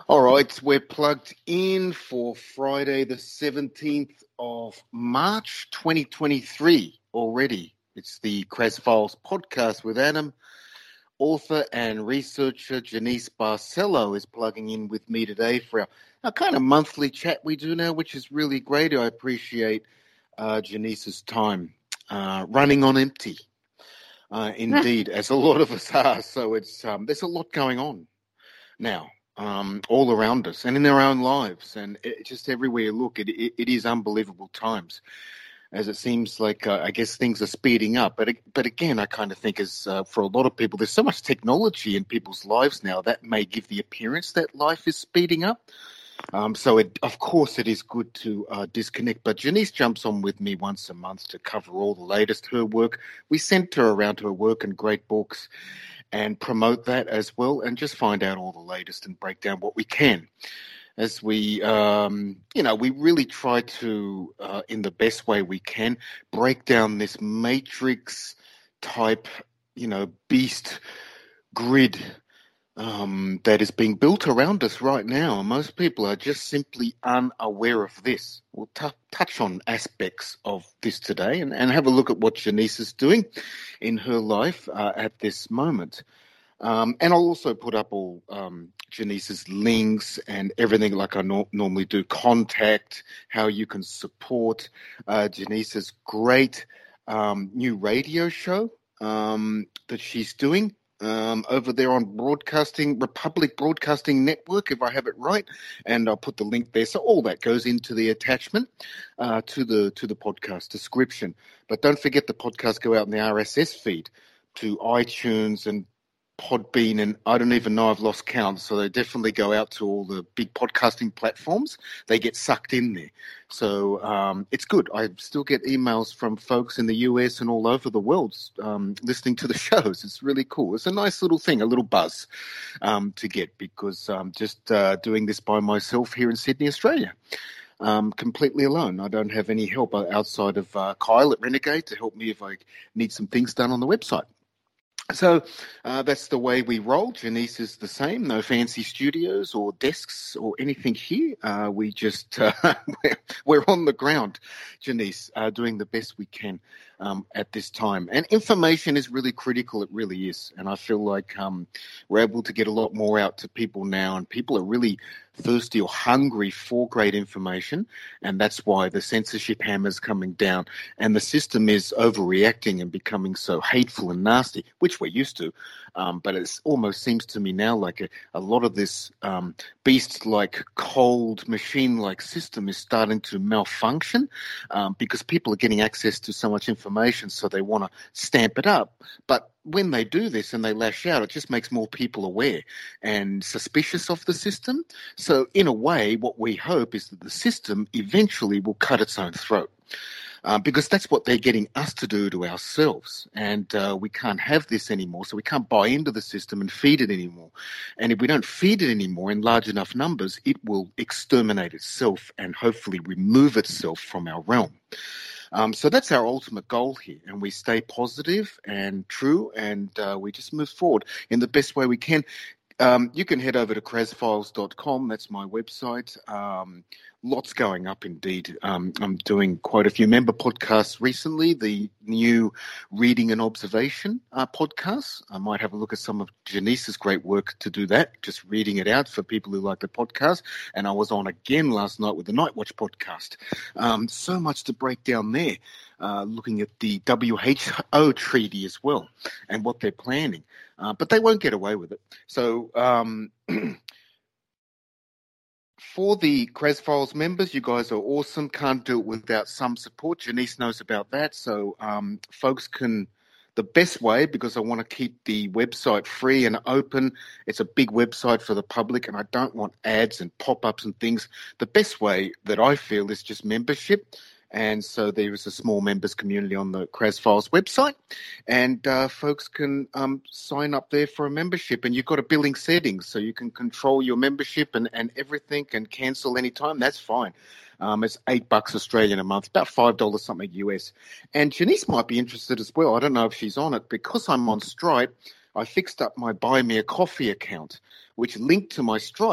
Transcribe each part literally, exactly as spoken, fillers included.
All right, we're plugged in for Friday, the seventeenth of March, twenty twenty-three already. It's the Kraz Files podcast with Adam. Author and researcher Janice Barcelo is plugging in with me today for our, our kind of monthly chat we do now, which is really great. I appreciate uh, Janice's time uh, running on empty, uh, indeed, as a lot of us are. So it's um, there's a lot going on now. Um, all around us and in our own lives, and it, just everywhere you look, it, it, it is unbelievable times. As it seems like, uh, I guess things are speeding up. But but again, I kind of think as uh, for a lot of people, there's so much technology in people's lives now that may give the appearance that life is speeding up. Um, so, it, of course, it is good to uh, disconnect. But Janice jumps on with me once a month to cover all the latest, her work. We center around her work and great books and promote that as well, and just find out all the latest and break down what we can. As we, um, you know, we really try to, uh, in the best way we can, break down this matrix type, you know, beast grid um, that is being built around us right now. And most people are just simply unaware of this. We'll t- touch on aspects of this today and, and have a look at what Janice is doing in her life uh, at this moment. Um, and I'll also put up all um, Janice's links and everything like I no- normally do, contact, how you can support uh, Janice's great um, new radio show um, that she's doing. Um, over there on Broadcasting Republic Broadcasting Network, if I have it right, and I'll put the link there. So all that goes into the attachment uh, to the to the podcast description. But don't forget the podcast go out in the R S S feed to iTunes and Podbean, and I don't even know, I've lost count. So they definitely go out to all the big podcasting platforms. They get sucked in there. So um, it's good. I still get emails from folks in the U S and all over the world um, listening to the shows. It's really cool. It's a nice little thing, a little buzz um, to get, because I'm just uh, doing this by myself here in Sydney, Australia. Um, completely alone. I don't have any help outside of uh, Kyle at Renegade to help me if I need some things done on the website. So uh, that's the way we roll. Janice is the same. No fancy studios or desks or anything here. Uh, we just, uh, we're, we're on the ground, Janice, uh, doing the best we can um, at this time. And information is really critical. It really is. And I feel like um, we're able to get a lot more out to people now, and people are really thirsty or hungry for great information, and that's why the censorship hammer's coming down and the system is overreacting and becoming so hateful and nasty, which we're used to, um, but it almost seems to me now like a, a lot of this um, beast-like, cold, machine-like system is starting to malfunction um, because people are getting access to so much information, so they want to stamp it up. But when they do this and they lash out, it just makes more people aware and suspicious of the system. So in a way, what we hope is that the system eventually will cut its own throat. Uh, because that's what they're getting us to do to ourselves. And uh, we can't have this anymore, so we can't buy into the system and feed it anymore. And if we don't feed it anymore in large enough numbers, it will exterminate itself and hopefully remove itself from our realm. Um, so that's our ultimate goal here, and we stay positive and true, and uh, we just move forward in the best way we can. Um, you can head over to kraz files dot com. That's my website. Um, lots going up indeed. Um, I'm doing quite a few member podcasts recently. The new Reading and Observation uh, podcast. I might have a look at some of Janice's great work to do that, just reading it out for people who like the podcast. And I was on again last night with the Night Watch podcast. Um, so much to break down there. Uh, looking at the W H O treaty as well and what they're planning. Uh, but they won't get away with it. So um, for the Kraz Files members, you guys are awesome. Can't do it without some support. Janice knows about that. So um, folks can, the best way, because I want to keep the website free and open. It's a big website for the public, and I don't want ads and pop-ups and things. The best way that I feel is just membership. And so there is a small members community on the Kraz Files website, and uh, folks can um, sign up there for a membership. And you've got a billing settings, so you can control your membership and, and everything, and cancel anytime. That's fine. Um, it's eight bucks Australian a month, about five dollars something U S. And Janice might be interested as well. I don't know if she's on it. Because I'm on Stripe, I fixed up my Buy Me a Coffee account, which linked to my Stripe.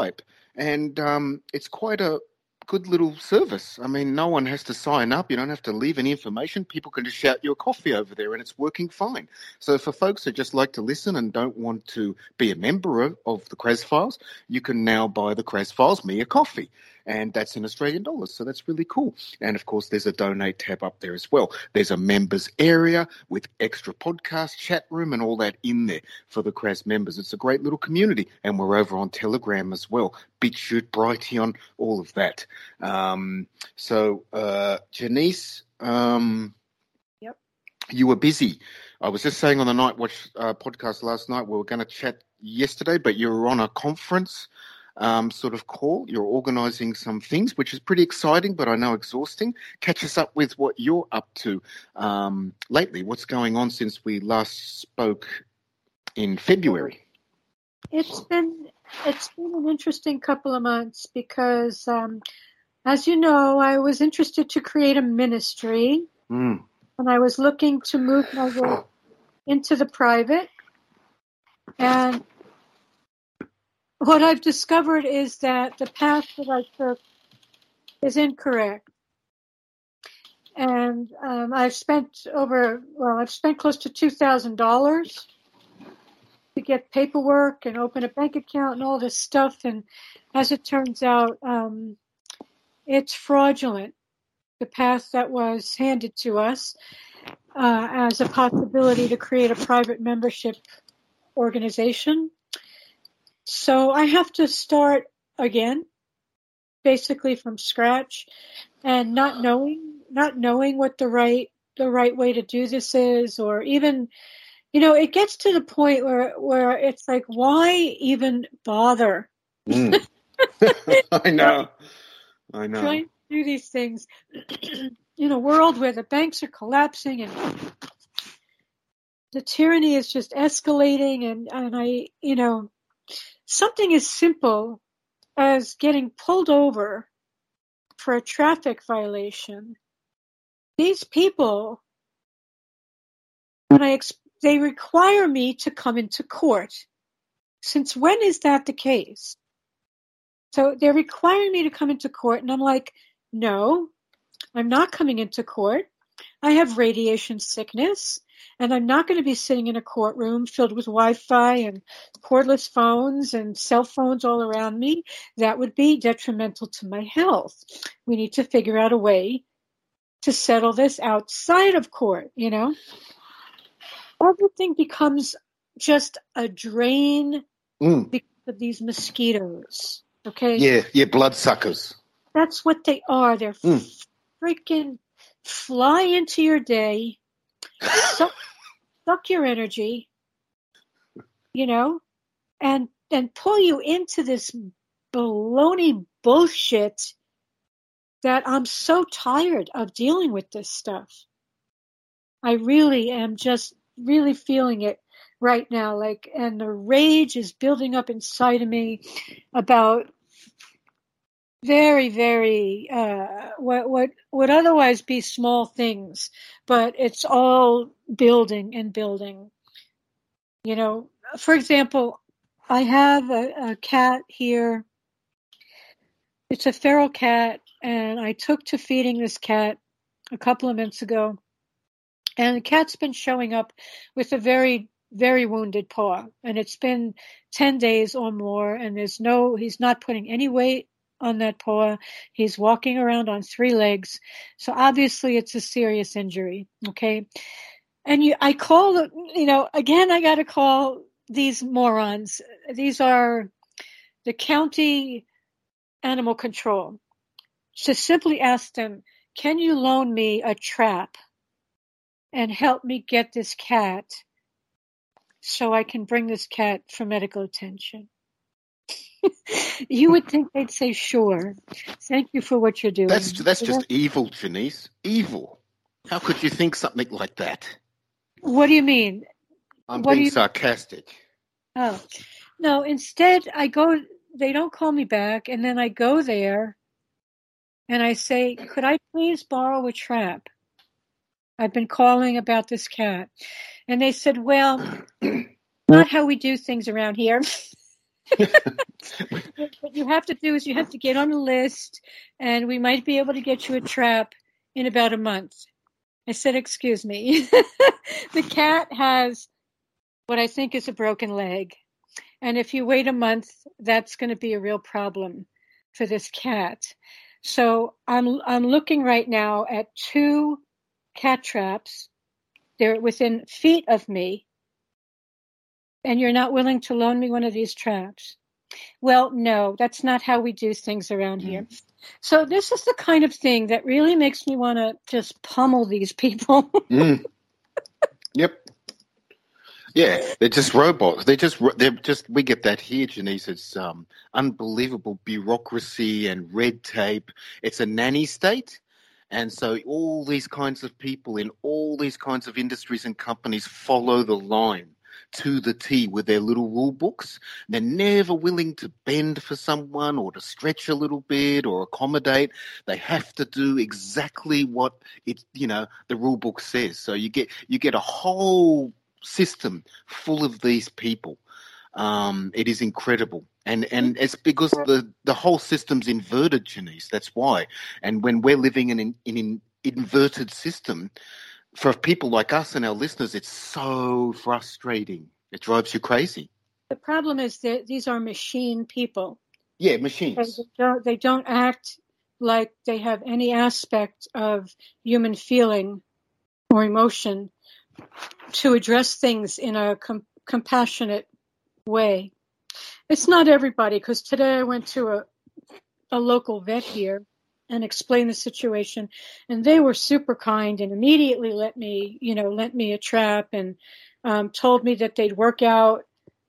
and um, it's quite a good little service. I mean, no one has to sign up. You don't have to leave any information. People can just shout you a coffee over there, and it's working fine. So for folks that just like to listen and don't want to be a member of, of the Kras Files, you can now buy the Kras Files me a coffee, and that's in Australian dollars. So that's really cool. And of course, there's a donate tab up there as well. There's a members area with extra podcast, chat room, and all that in there for the Kras members. It's a great little community, and we're over on Telegram as well. BitChute, Brighteon, all of that. Um, so, uh, Janice, um, yep. You were busy. I was just saying on the Night Watch uh, podcast last night, we were going to chat yesterday, but you were on a conference um, sort of call. You're organising some things, which is pretty exciting, but I know exhausting. Catch us up with what you're up to um, lately. What's going on since we last spoke in February? It's been it's been an interesting couple of months because, um, as you know, I was interested to create a ministry, mm. and I was looking to move my work into the private. And what I've discovered is that the path that I took is incorrect. And um, I've spent over, well, I've spent close to two thousand dollars to get paperwork and open a bank account and all this stuff. And as it turns out, um, it's fraudulent, the path that was handed to us uh, as a possibility to create a private membership organization. So I have to start again, basically from scratch, and not knowing, not knowing what the right, the right way to do this is, or even, you know, it gets to the point where, where it's like, why even bother? Mm. I know. I know. Trying to do these things in a world where the banks are collapsing and the tyranny is just escalating, and, and I, you know, something as simple as getting pulled over for a traffic violation. These people, when I ex- they require me to come into court. Since when is that the case? So they're requiring me to come into court, and I'm like, no, I'm not coming into court. I have radiation sickness, and I'm not going to be sitting in a courtroom filled with Wi-Fi and cordless phones and cell phones all around me. That would be detrimental to my health. We need to figure out a way to settle this outside of court, you know? Everything becomes just a drain mm. because of these mosquitoes, okay? Yeah, yeah, bloodsuckers. That's what they are. They're mm. freaking fly into your day, suck, suck your energy, you know, and and pull you into this baloney bullshit that I'm so tired of dealing with this stuff. I really am just really feeling it right now, like, and the rage is building up inside of me about very, very, uh, what, what would otherwise be small things, but it's all building and building. You know, for example, I have a, a cat here. It's a feral cat, and I took to feeding this cat a couple of months ago. And the cat's been showing up with a very, very wounded paw. And it's been ten days or more, and there's no, he's not putting any weight on that paw. He's walking around on three legs. So obviously it's a serious injury. Okay. And you, I call, you know, again, I got to call these morons. These are the county animal control. To simply ask them, can you loan me a trap and help me get this cat so I can bring this cat for medical attention? You would think they'd say, sure. Thank you for what you're doing. That's that's just evil, Janice. Evil. How could you think something like that? What do you mean? I'm what being you... sarcastic. Oh. No, instead I go, they don't call me back, and then I go there and I say, could I please borrow a trap? I've been calling about this cat. And they said, well, not how we do things around here. What you have to do is you have to get on a list, and we might be able to get you a trap in about a month. I said, excuse me. The cat has what I think is a broken leg. And if you wait a month, that's going to be a real problem for this cat. So I'm I'm looking right now at two cat traps. They're within feet of me. And you're not willing to loan me one of these traps? Well, no, that's not how we do things around here. Mm. So this is the kind of thing that really makes me want to just pummel these people. mm. Yep. Yeah, they're just robots. They're just, they're just, we get that here, Janice. It's um, unbelievable bureaucracy and red tape. It's a nanny state. And so all these kinds of people in all these kinds of industries and companies follow the line to the T with their little rule books. They're never willing to bend for someone or to stretch a little bit or accommodate. They have to do exactly what it, you know, the rule book says. So you get, you get a whole system full of these people. Um, it is incredible. And and it's because the, the whole system's inverted, Janice. That's why. And when we're living in an in an inverted system, for people like us and our listeners, it's so frustrating. It drives you crazy. The problem is that these are machine people. Yeah, machines. They don't, they don't act like they have any aspect of human feeling or emotion to address things in a com- compassionate way. It's not everybody, because today I went to a, a local vet here and explained the situation, and they were super kind and immediately let me, you know, lent me a trap and um, told me that they'd work out,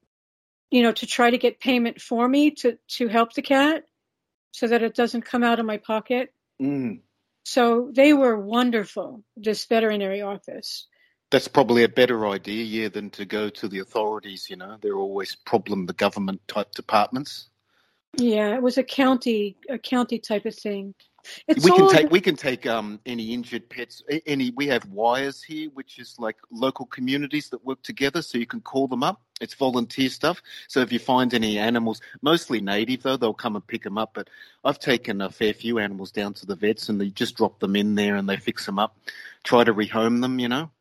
you know, to try to get payment for me to, to help the cat so that it doesn't come out of my pocket. Mm. So they were wonderful, this veterinary office. That's probably a better idea, yeah, than to go to the authorities, you know. They're always problem, the government type departments. Yeah, it was a county, a county type of thing. It's we can all take we can take um, any injured pets. Any we have wires here, which is like local communities that work together, so you can call them up. It's volunteer stuff. So if you find any animals, mostly native though, they'll come and pick them up. But I've taken a fair few animals down to the vets, and they just drop them in there and they fix them up, try to rehome them, you know.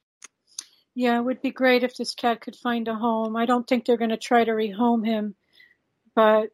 Yeah, it would be great if this cat could find a home. I don't think they're going to try to rehome him, but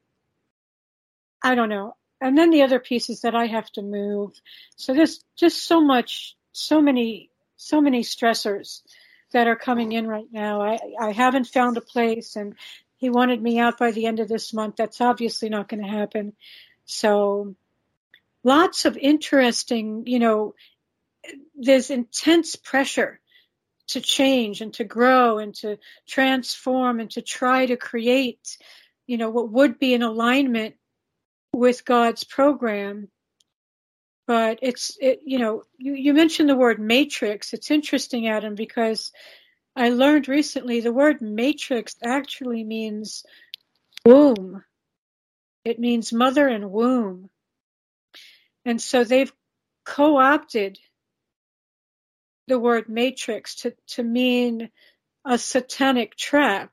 I don't know. And then the other piece is that I have to move. So there's just so much, so many, so many stressors that are coming in right now. I, I haven't found a place, and he wanted me out by the end of this month. That's obviously not going to happen. So lots of interesting, you know, there's intense pressure to change and to grow and to transform and to try to create, you know, what would be an alignment with God's program. But it's, it, you know, you, you mentioned the word matrix. It's interesting, Adam, because I learned recently the word matrix actually means womb. It means mother and womb. And so they've co-opted the word matrix to, to mean a satanic trap.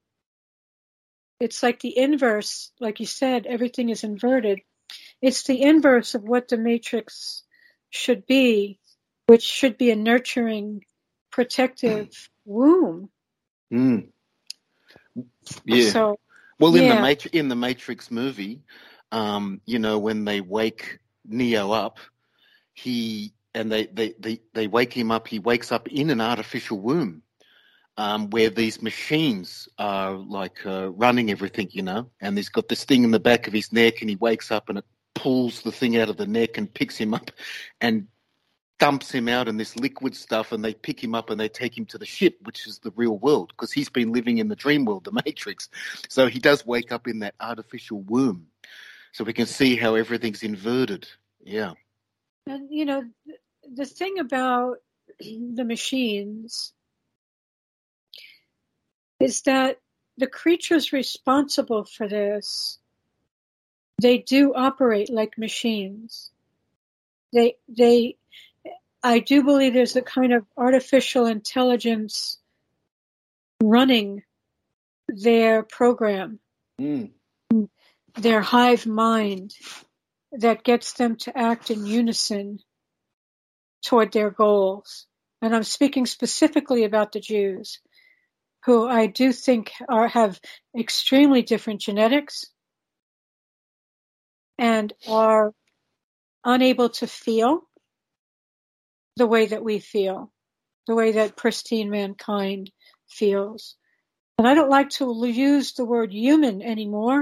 It's like the inverse, like you said, everything is inverted. It's the inverse of what the matrix should be, which should be a nurturing, protective womb. Mm. Yeah. So, well, in yeah. the Matrix, in the Matrix movie, um, you know, when they wake Neo up, he and they, they, they, they wake him up. He wakes up in an artificial womb. Um, where these machines are like uh, running everything, you know, and he's got this thing in the back of his neck, and he wakes up and it pulls the thing out of the neck and picks him up and dumps him out in this liquid stuff, and they pick him up and they take him to the ship, which is the real world, because he's been living in the dream world, the Matrix. So he does wake up in that artificial womb. So we can see how everything's inverted. Yeah. And, you know, the thing about the machines is that the creatures responsible for this, they do operate like machines. They, they, I do believe there's a kind of artificial intelligence running their program. Mm. Their hive mind that gets them to act in unison toward their goals. And I'm speaking specifically about the Jews, who I do think are, have extremely different genetics and are unable to feel the way that we feel, the way that pristine mankind feels. And I don't like to use the word human anymore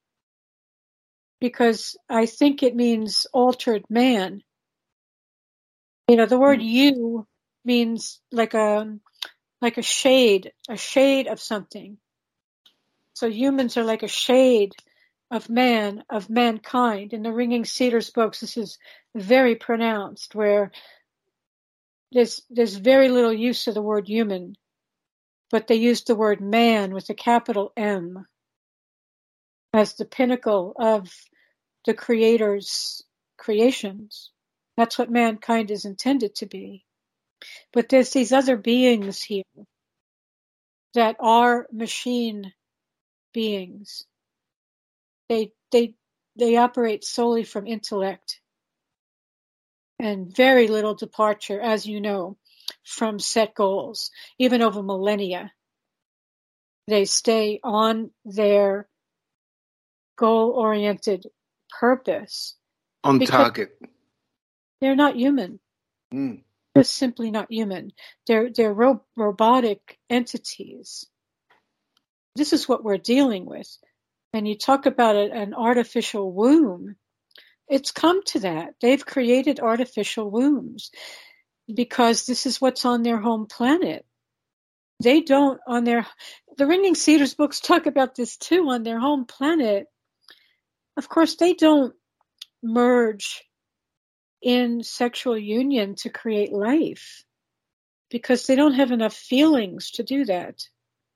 because I think it means altered man. You know, the word Mm. you means like a, like a shade, a shade of something. So humans are like a shade of man, of mankind. In the Ringing Cedars books, this is very pronounced, where there's, there's very little use of the word human, but they use the word man with a capital M as the pinnacle of the Creator's creations. That's what mankind is intended to be. But there's these other beings here that are machine beings. They, they, they operate solely from intellect and very little departure, as you know, from set goals. Even over millennia, they stay on their goal-oriented purpose. On target. They're not human. Mm. They're simply not human. They're, they're ro- robotic entities. This is what we're dealing with. And you talk about it, an artificial womb. It's come to that. They've created artificial wombs because this is what's on their home planet. They don't on their, the Ringing Cedars books talk about this too, on their home planet. Of course, they don't merge in sexual union to create life because they don't have enough feelings to do that.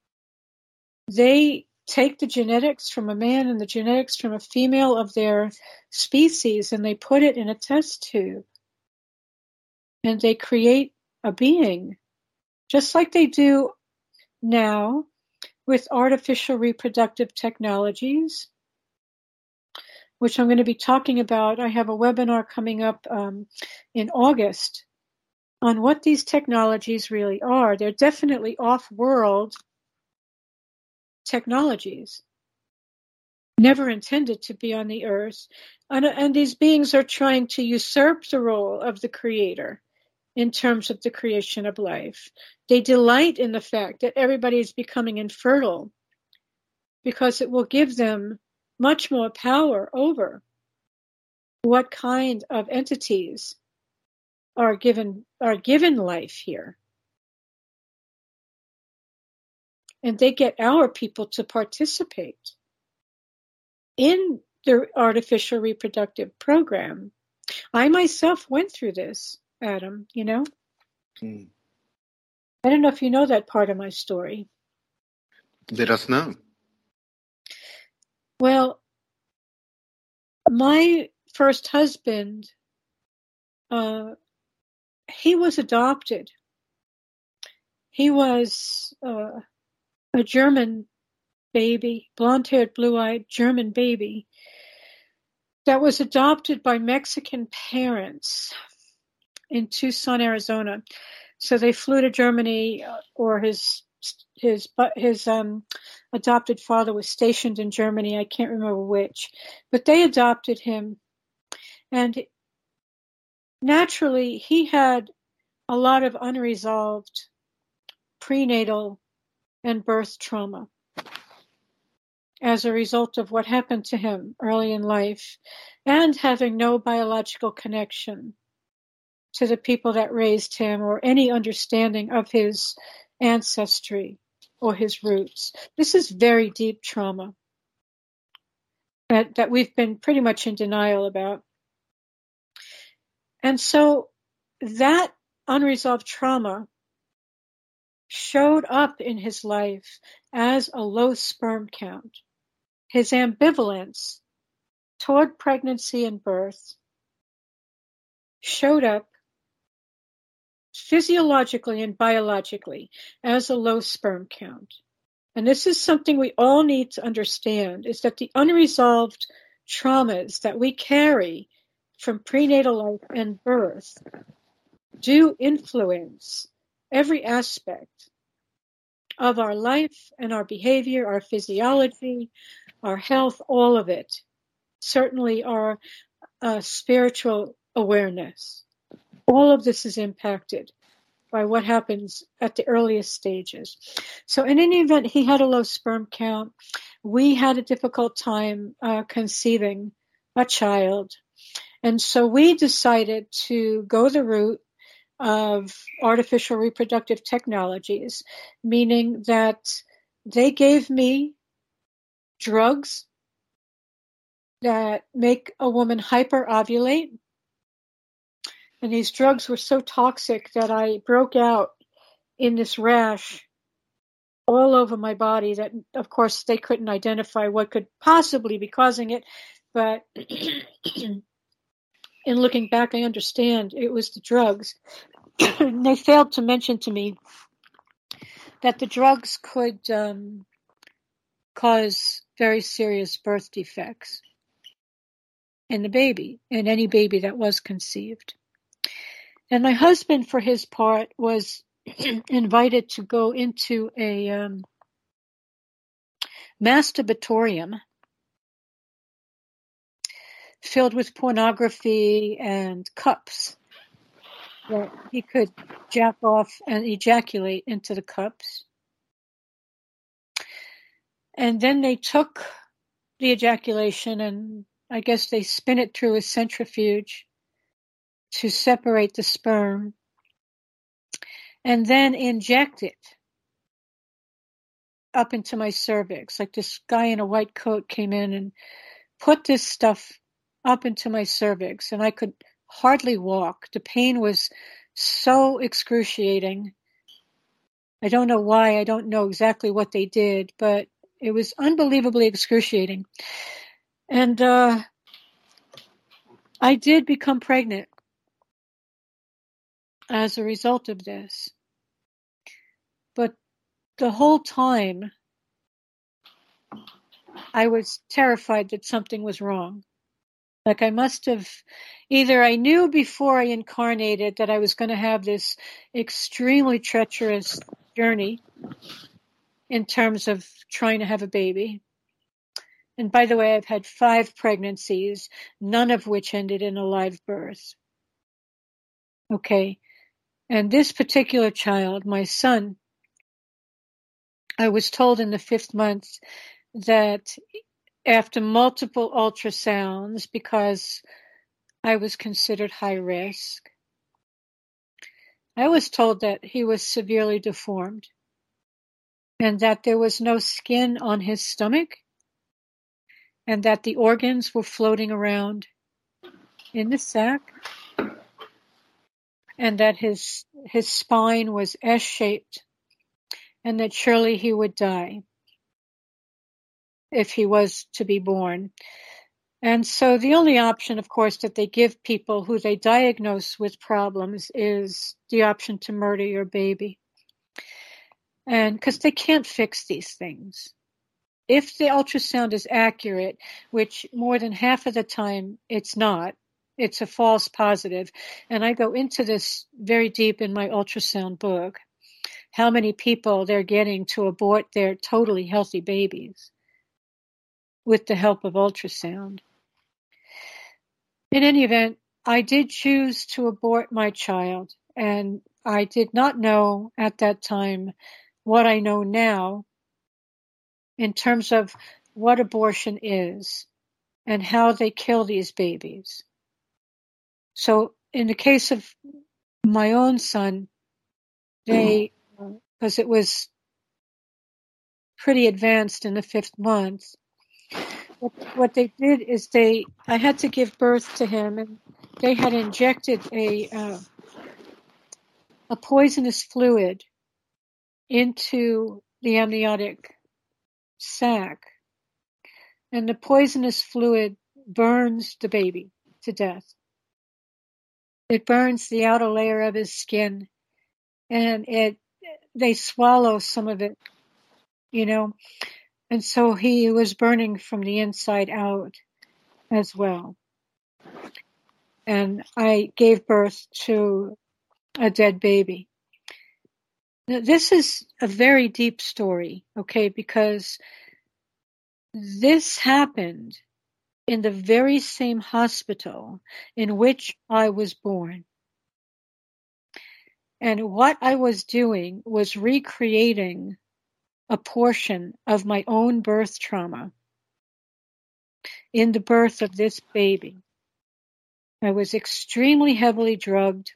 They take the genetics from a man and the genetics from a female of their species and they put it in a test tube and they create a being, just like they do now with artificial reproductive technologies, which I'm going to be talking about. I have a webinar coming up um, in August on what these technologies really are. They're definitely off-world technologies, never intended to be on the earth. And, and these beings are trying to usurp the role of the Creator in terms of the creation of life. They delight in the fact that everybody is becoming infertile because it will give them much more power over what kind of entities are given are given life here. And they get our people to participate in the artificial reproductive program. I myself went through this, Adam, you know. Mm. I don't know if you know that part of my story. Let us know. Well, my first husband, uh, he was adopted. He was uh, a German baby, blonde-haired, blue-eyed German baby that was adopted by Mexican parents in Tucson, Arizona. So they flew to Germany, or his his his um, adopted father was stationed in Germany. I can't remember which, but they adopted him, and naturally he had a lot of unresolved prenatal and birth trauma as a result of what happened to him early in life, and having no biological connection to the people that raised him or any understanding of his ancestry or his roots. This is very deep trauma that, that we've been pretty much in denial about. And so that unresolved trauma showed up in his life as a low sperm count. His ambivalence toward pregnancy and birth showed up physiologically and biologically as a low sperm count. and this is something we all need to understand, is that the unresolved traumas that we carry from prenatal life and birth do influence every aspect of our life and our behavior, our physiology, our health, all of it. Certainly our uh, spiritual awareness. All of this is impacted by what happens at the earliest stages. So in any event, he had a low sperm count. We had a difficult time uh, conceiving a child. And so we decided to go the route of artificial reproductive technologies, meaning that they gave me drugs that make a woman hyperovulate. And these drugs were so toxic that I broke out in this rash all over my body that, of course, they couldn't identify what could possibly be causing it. But in looking back, I understand it was the drugs. They failed to mention to me that the drugs could um, cause very serious birth defects in the baby, in any baby that was conceived. And my husband, for his part, was invited to go into a um, masturbatorium filled with pornography and cups that he could jack off and ejaculate into the cups. And then they took the ejaculation and I guess they spin it through a centrifuge to separate the sperm and then inject it up into my cervix. Like this guy in a white coat came in and put this stuff up into my cervix and I could hardly walk. The pain was so excruciating. I don't know why. I don't know exactly what they did, but it was unbelievably excruciating. And uh, I did become pregnant as a result of this. But the whole time, I was terrified that something was wrong. Like I must have, either I knew before I incarnated that I was going to have this extremely treacherous journey in terms of trying to have a baby. And by the way, I've had five pregnancies, none of which ended in a live birth. Okay. And this particular child, my son, I was told in the fifth month that after multiple ultrasounds, because I was considered high risk, I was told that he was severely deformed and that there was no skin on his stomach and that the organs were floating around in the sac and that his his spine was S-shaped and that surely he would die if he was to be born. And so the only option, of course, that they give people who they diagnose with problems is the option to murder your baby. And because they can't fix these things. If the ultrasound is accurate, which more than half of the time it's not, it's a false positive. And I go into this very deep in my ultrasound book, how many people they're getting to abort their totally healthy babies with the help of ultrasound. In any event, I did choose to abort my child, and I did not know at that time what I know now in terms of what abortion is and how they kill these babies. So in the case of my own son, they, because it was pretty advanced in the fifth month, what, what they did is they, I had to give birth to him, and they had injected a uh, a poisonous fluid into the amniotic sac, and the poisonous fluid burns the baby to death. It burns the outer layer of his skin, and it they swallow some of it you know, and so he was burning from the inside out as well. And I gave birth to a dead baby. Now, this is a very deep story, okay, because this happened in the very same hospital in which I was born. And what I was doing was recreating a portion of my own birth trauma in the birth of this baby. I was extremely heavily drugged.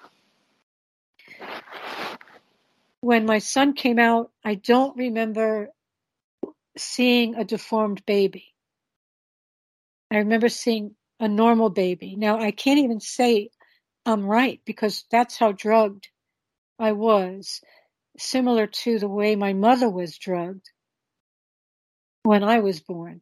When my son came out, I don't remember seeing a deformed baby. I remember seeing a normal baby. Now, I can't even say I'm right because that's how drugged I was, similar to the way my mother was drugged when I was born.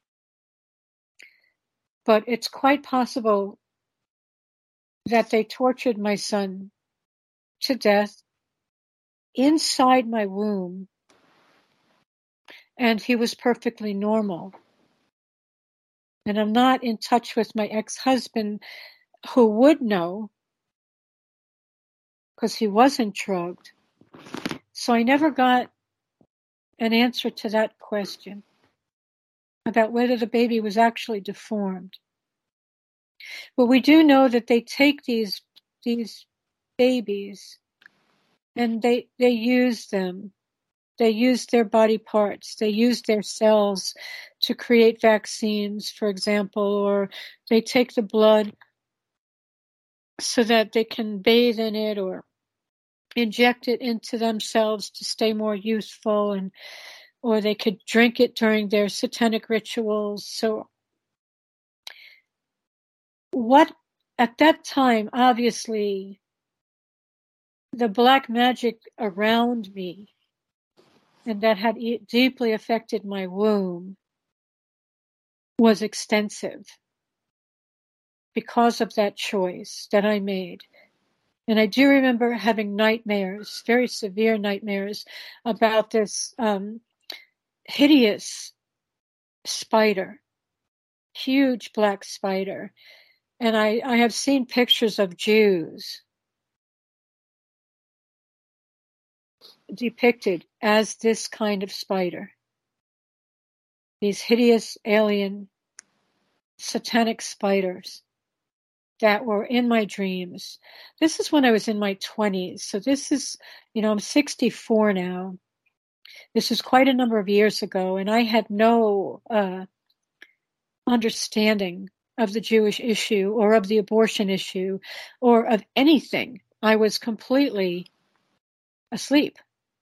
But it's quite possible that they tortured my son to death inside my womb, and he was perfectly normal. And I'm not in touch with my ex-husband, who would know, because he wasn't drugged. So I never got an answer to that question about whether the baby was actually deformed. But we do know that they take these these babies and they they use them. They use their body parts. They use their cells to create vaccines, for example, or they take the blood so that they can bathe in it or inject it into themselves to stay more youthful, and or they could drink it during their satanic rituals. So what at that time, obviously, the black magic around me and that had e- deeply affected my womb was extensive because of that choice that I made. And I do remember having nightmares, very severe nightmares, about this um, hideous spider, huge black spider. And I, I have seen pictures of Jews depicted as this kind of spider. These hideous alien satanic spiders that were in my dreams. This is when I was in my twenties. So this is, you know, I'm sixty-four now. This is quite a number of years ago, and I had no uh, understanding of the Jewish issue or of the abortion issue or of anything. I was completely asleep.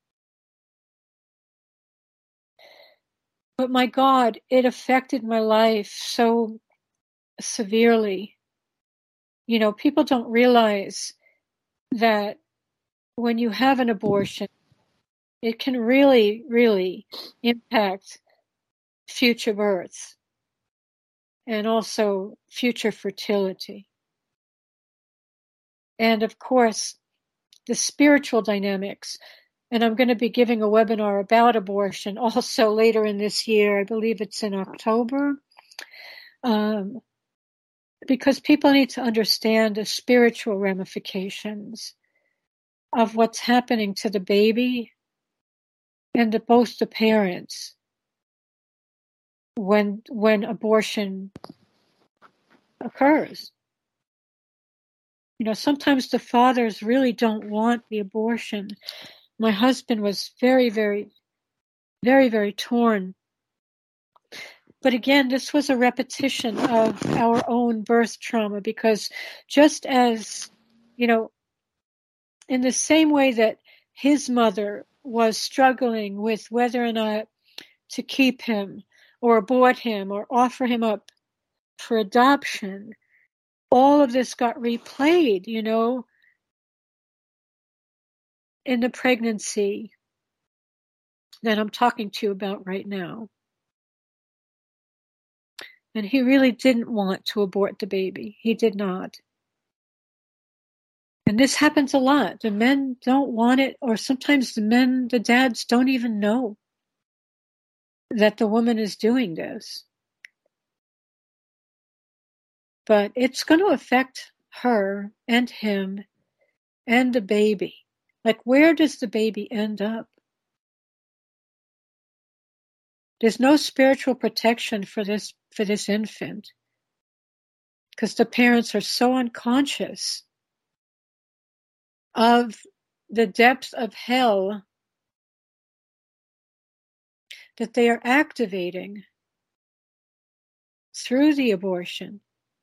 But my God, it affected my life so severely. You know, people don't realize that when you have an abortion, it can really, really impact future births and also future fertility. And of course, the spiritual dynamics. And I'm going to be giving a webinar about abortion also later in this year. I believe it's in October. Um, because people need to understand the spiritual ramifications of what's happening to the baby and to both the parents when when abortion occurs. You know, sometimes the fathers really don't want the abortion. My husband was very, very, very, very torn. But again, this was a repetition of our own birth trauma, because just as, you know, in the same way that his mother was struggling with whether or not to keep him or abort him or offer him up for adoption, all of this got replayed, you know, in the pregnancy that I'm talking to you about right now. And he really didn't want to abort the baby. He did not. And this happens a lot. The men don't want it, or sometimes the men, the dads don't even know. that the woman is doing this. But it's going to affect her and him and the baby. Like, where does the baby end up? There's no spiritual protection for this for this infant because the parents are so unconscious of the depths of hell that they are activating through the abortion.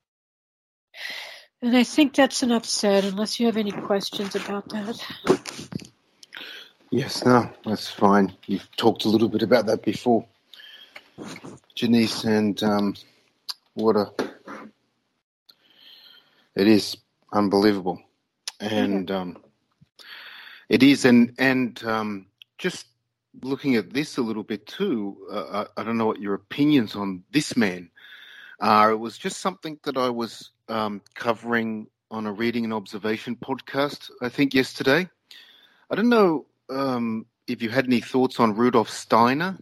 And I think that's enough said, unless you have any questions about that. Yes, no, that's fine. You've talked a little bit about that before, Janice, and um, what a... It is unbelievable. And yeah. um, it is, and, and um, just looking at this a little bit too, uh, I, I don't know what your opinions on this man are. It was just something that I was um, covering on a Reading and Observation podcast, I think, yesterday. I don't know um, if you had any thoughts on Rudolf Steiner,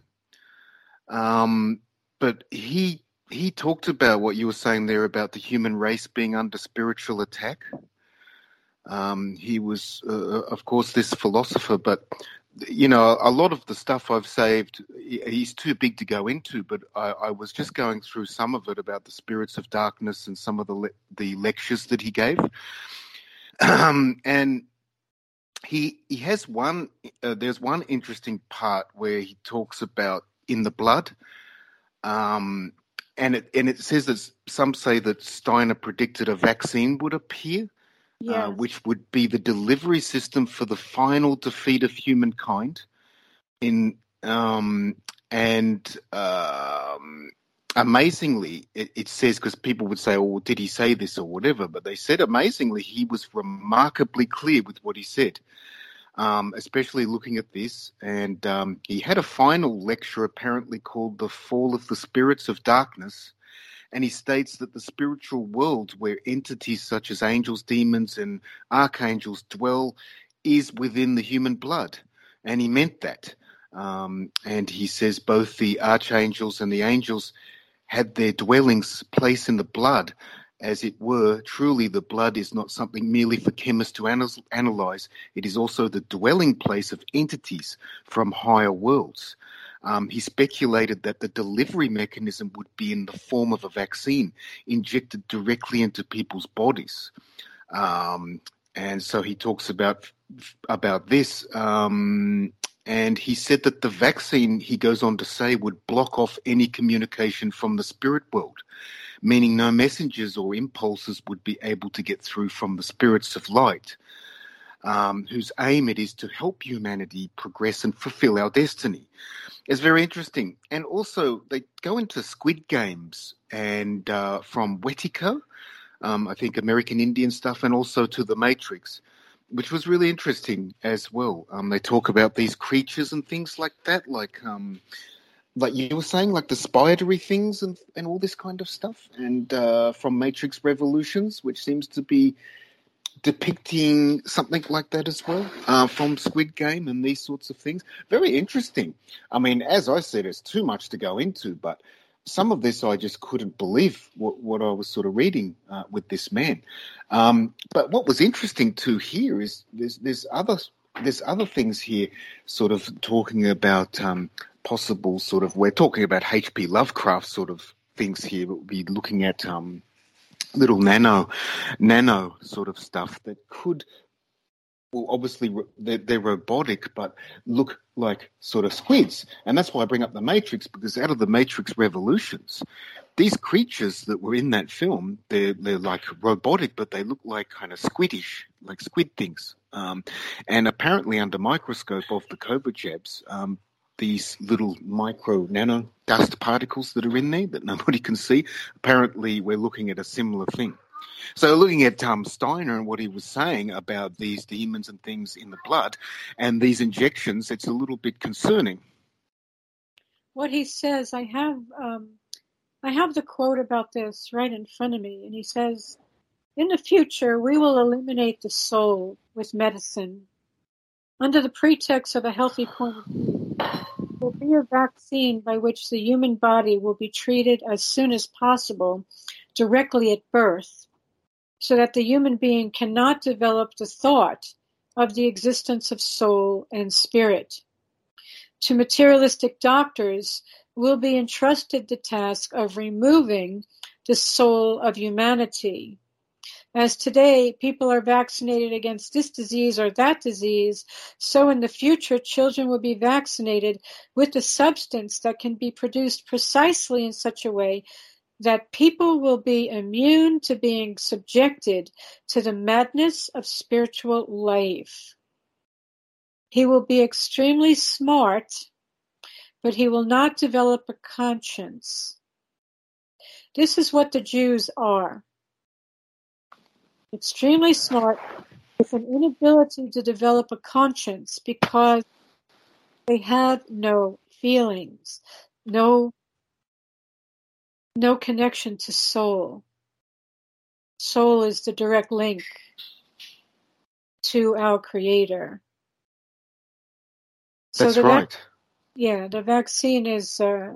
um, but he he talked about what you were saying there about the human race being under spiritual attack. Um, he was, uh, of course, this philosopher, but, you know, a lot of the stuff I've saved, he's too big to go into, but I, I was just going through some of it about the spirits of darkness and some of the le- the lectures that he gave. Um, and he he has one, uh, there's one interesting part where he talks about in the blood, um, and it and it says that some say that Steiner predicted a vaccine would appear. Yes. Uh, which would be the delivery system for the final defeat of humankind. In um, and um, amazingly, it, it says, because people would say, "Oh, did he say this or whatever?" But they said, amazingly, he was remarkably clear with what he said, um, especially looking at this. And um, he had a final lecture apparently called "The Fall of the Spirits of Darkness." And he states that the spiritual world where entities such as angels, demons, and archangels dwell is within the human blood. And he meant that. Um, and he says both the archangels and the angels had their dwellings place in the blood, as it were. Truly, the blood is not something merely for chemists to analyze. It is also the dwelling place of entities from higher worlds. Um, he speculated that the delivery mechanism would be in the form of a vaccine injected directly into people's bodies. Um, and so he talks about about this. Um, and he said that the vaccine, he goes on to say, would block off any communication from the spirit world, meaning no messengers or impulses would be able to get through from the spirits of light, um, whose aim it is to help humanity progress and fulfill our destiny. It's very interesting. And also, they go into Squid Games and uh, from Wetico, um, I think American Indian stuff, and also to The Matrix, which was really interesting as well. Um, they talk about these creatures and things like that, like um, like you were saying, like the spidery things and, and all this kind of stuff. And uh, from Matrix Revolutions, which seems to be depicting something like that as well, uh, from Squid Game and these sorts of things. Very interesting. I mean, as I said, it's too much to go into, but some of this I just couldn't believe what, what I was sort of reading uh, with this man. Um, but what was interesting to hear is there's, there's other there's other things here, sort of talking about um, possible sort of, we're talking about H P Lovecraft sort of things here, but we'll be looking at um, little nano, nano sort of stuff that could, well, obviously they're, they're robotic, but look like sort of squids. And that's why I bring up The Matrix, because out of the Matrix Revolutions, these creatures that were in that film, they're, they're like robotic, but they look like kind of squiddish, like squid things. Um, and apparently under microscope of the COVID jabs, um, these little micro nano dust particles that are in there that nobody can see, apparently we're looking at a similar thing. So looking at um, Steiner and what he was saying about these demons and things in the blood and these injections, it's a little bit concerning. What he says, I have, um, I have the quote about this right in front of me, and he says, "In the future, we will eliminate the soul with medicine under the pretext of a healthy point of view. will be a vaccine by which the human body will be treated as soon as possible, directly at birth, so that the human being cannot develop the thought of the existence of soul and spirit. To materialistic doctors will be entrusted the task of removing the soul of humanity. As today people are vaccinated against this disease or that disease, so in the future children will be vaccinated with a substance that can be produced precisely in such a way that people will be immune to being subjected to the madness of spiritual life. He will be extremely smart, but he will not develop a conscience. This is what the Jews are. Extremely smart, with an inability to develop a conscience because they have no feelings, no, no connection to soul. Soul is the direct link to our Creator. That's so the right. Vac- yeah, the vaccine is. Uh,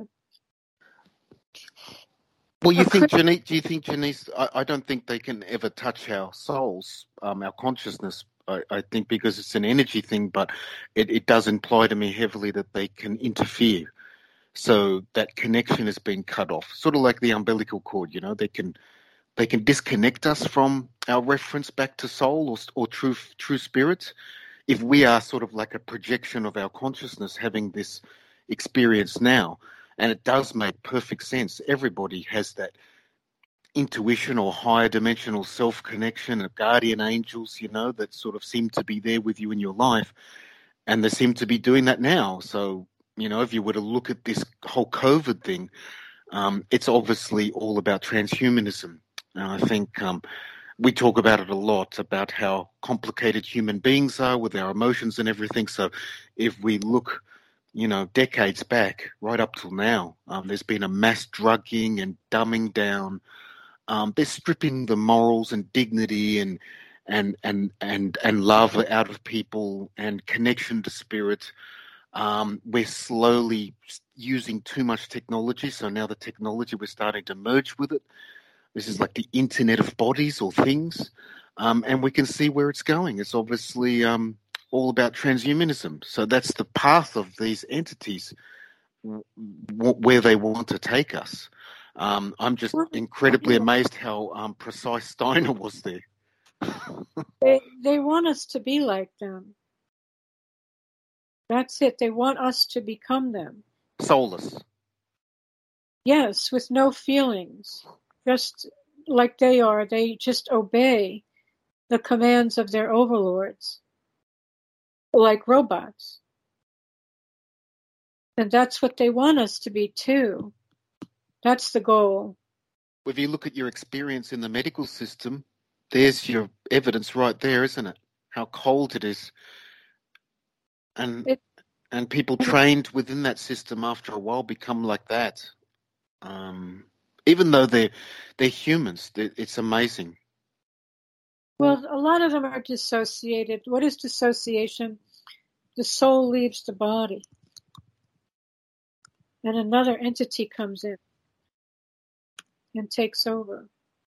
Well, you think, Janice, do you think, Janice, I, I don't think they can ever touch our souls, um, our consciousness, I, I think because it's an energy thing, but it, it does imply to me heavily that they can interfere. So that connection has been cut off, sort of like the umbilical cord, you know, they can they can disconnect us from our reference back to soul or, or true true spirit. If we are sort of like a projection of our consciousness having this experience now, and it does make perfect sense. Everybody has that intuition or higher dimensional self-connection of guardian angels, you know, that sort of seem to be there with you in your life. And they seem to be doing that now. So, you know, if you were to look at this whole COVID thing, um, it's obviously all about transhumanism. And I think um, we talk about it a lot, about how complicated human beings are with our emotions and everything. So if we look, you know, decades back, right up till now, um, there's been a mass drugging and dumbing down. Um, they're stripping the morals and dignity and and and and and love out of people and connection to spirit. Um, we're slowly using too much technology, so now the technology we're starting to merge with it. This is like the internet of bodies or things, um, and we can see where it's going. It's obviously um, all about transhumanism. So that's the path of these entities, w- where they want to take us. Um, I'm just incredibly amazed how um, precise Steiner was there. they they want us to be like them. That's it. They want us to become them. Soulless. Yes, with no feelings. Just like they are. They just obey the commands of their overlords. Like robots. And that's what they want us to be too. That's the goal. If you look at your experience in the medical system, there's your evidence right there, isn't it? How cold it is. And it, and people trained within that system after a while become like that. Um, even though they're, they're humans, they're, it's amazing. Well, a lot of them are dissociated. What is dissociation? The soul leaves the body. And another entity comes in and takes over.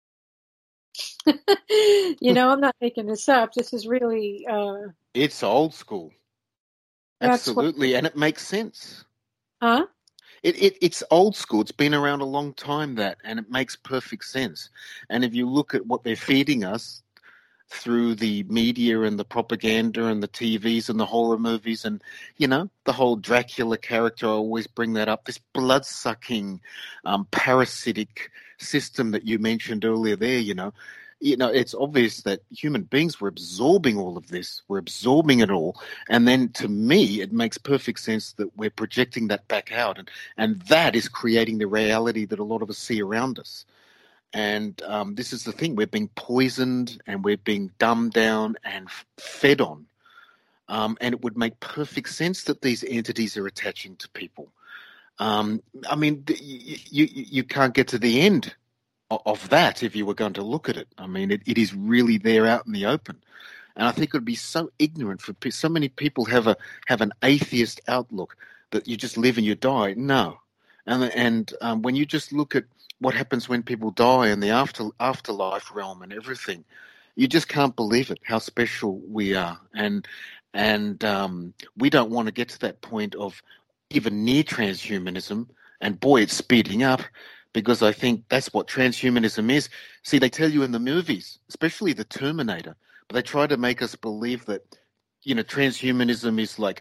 You know, I'm not making this up. This is really... Uh, it's old school. Absolutely. What, and it makes sense. Huh? It, it It's old school. It's been around a long time, that, and it makes perfect sense. And if you look at what they're feeding us through the media and the propaganda and the T Vs and the horror movies and, you know, the whole Dracula character, I always bring that up, this blood-sucking, um, parasitic system that you mentioned earlier there, you know, you know, it's obvious that human beings were absorbing all of this. We're absorbing it all. And then to me, it makes perfect sense that we're projecting that back out. And, and that is creating the reality that a lot of us see around us. And um, this is the thing. We're being poisoned and we're being dumbed down and f- fed on. Um, and it would make perfect sense that these entities are attaching to people. Um, I mean, you, you, you can't get to the end of that if you were going to look at it. I mean, it, it is really there out in the open. And I think it would be so ignorant for so many people have a have an atheist outlook that you just live and you die. No. And and um, when you just look at what happens when people die in the after afterlife realm and everything, you just can't believe it, how special we are. And and um, we don't want to get to that point of even near transhumanism. And boy, it's speeding up, because I think that's what transhumanism is. See, they tell you in the movies, especially the Terminator, but they try to make us believe that, you know, transhumanism is like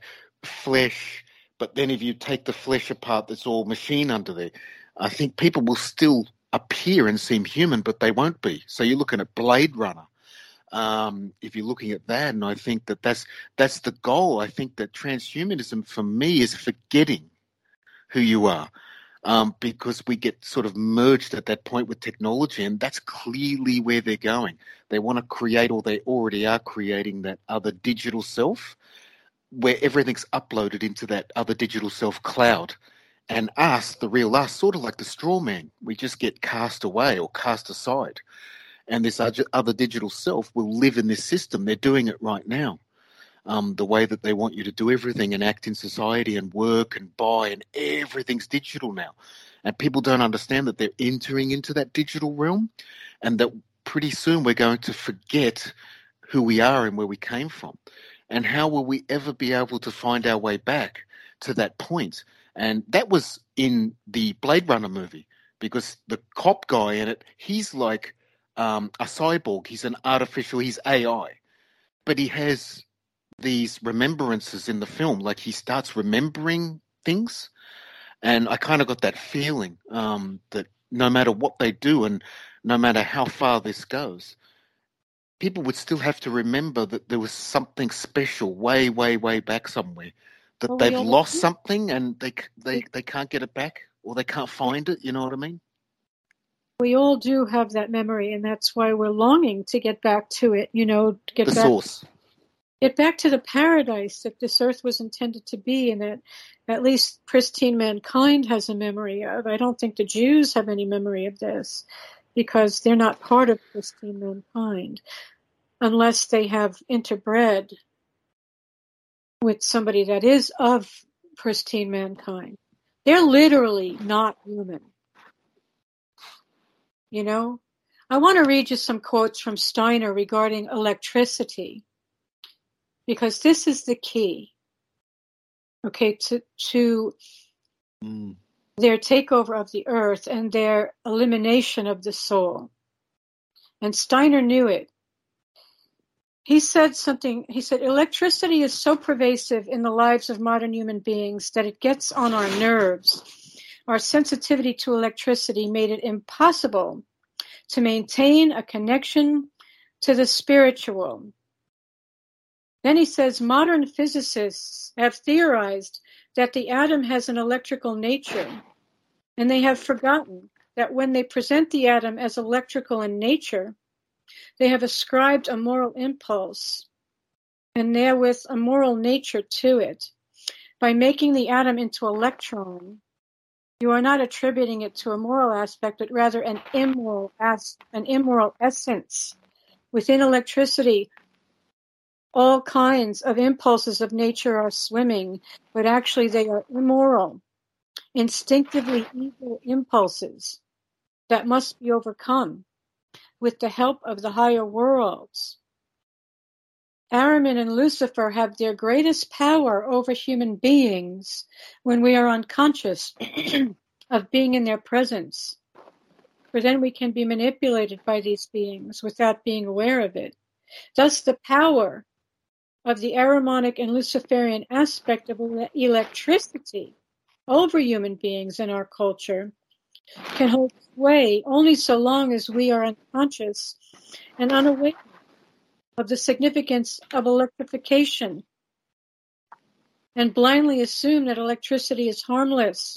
flesh, but then if you take the flesh apart, there's all machine under there. I think people will still appear and seem human, but they won't be. So you're looking at Blade Runner. Um, if you're looking at that, and I think that that's, that's the goal. I think that transhumanism for me is forgetting who you are, um, because we get sort of merged at that point with technology, and that's clearly where they're going. They want to create, or they already are creating, that other digital self where everything's uploaded into that other digital self cloud. And us, the real us, sort of like the straw man, we just get cast away or cast aside. And this other digital self will live in this system. They're doing it right now. Um, the way that they want you to do everything and act in society and work and buy, and everything's digital now. And people don't understand that they're entering into that digital realm, and that pretty soon we're going to forget who we are and where we came from. And how will we ever be able to find our way back to that point? And that was in the Blade Runner movie, because the cop guy in it, he's like um, a cyborg. He's an artificial, he's A I. But he has these remembrances in the film, like he starts remembering things. And I kind of got that feeling um, that no matter what they do and no matter how far this goes, people would still have to remember that there was something special way, way, way back somewhere, that Well, they've we all lost do. something and they, they, they can't get it back, or they can't find it. You know what I mean? We all do have that memory, and that's why we're longing to get back to it, you know, to get The back source. get back to the paradise that this earth was intended to be, and that at least pristine mankind has a memory of. I don't think the Jews have any memory of this, because they're not part of pristine mankind, unless they have interbred with somebody that is of pristine mankind. They're literally not human. You know? I want to read you some quotes from Steiner regarding electricity, because this is the key, okay, to, to Mm. their takeover of the earth and their elimination of the soul. And Steiner knew it. He said something, he said, electricity is so pervasive in the lives of modern human beings that it gets on our nerves. Our sensitivity to electricity made it impossible to maintain a connection to the spiritual. Then he says, modern physicists have theorized that the atom has an electrical nature, and they have forgotten that when they present the atom as electrical in nature, they have ascribed a moral impulse and therewith a moral nature to it. By making the atom into electron, you are not attributing it to a moral aspect, but rather an immoral as an immoral essence. Within electricity, all kinds of impulses of nature are swimming, but actually they are immoral, instinctively evil impulses that must be overcome with the help of the higher worlds. Ahriman and Lucifer have their greatest power over human beings when we are unconscious of being in their presence, for then we can be manipulated by these beings without being aware of it. Thus, the power of the Ahrimanic and Luciferian aspect of electricity over human beings in our culture can hold sway only so long as we are unconscious and unaware of the significance of electrification and blindly assume that electricity is harmless.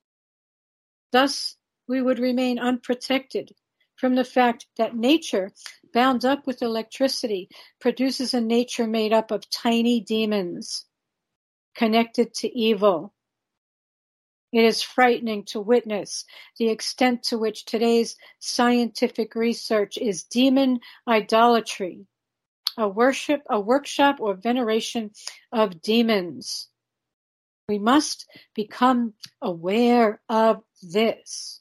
Thus, we would remain unprotected from the fact that nature, bound up with electricity, produces a nature made up of tiny demons connected to evil. It is frightening to witness the extent to which today's scientific research is demon idolatry, a worship, a workshop or veneration of demons. We must become aware of this.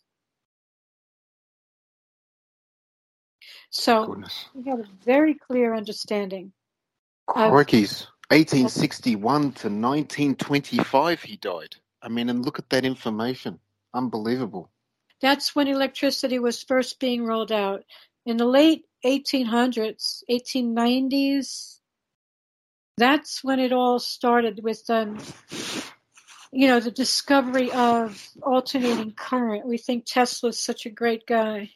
So Goodness. we have a very clear understanding. Crikeys. eighteen sixty-one to nineteen twenty-five he died. I mean, and look at that information. Unbelievable. That's when electricity was first being rolled out. In the late eighteen hundreds, eighteen nineties, that's when it all started with, um, you know, the discovery of alternating current. We think Tesla's such a great guy.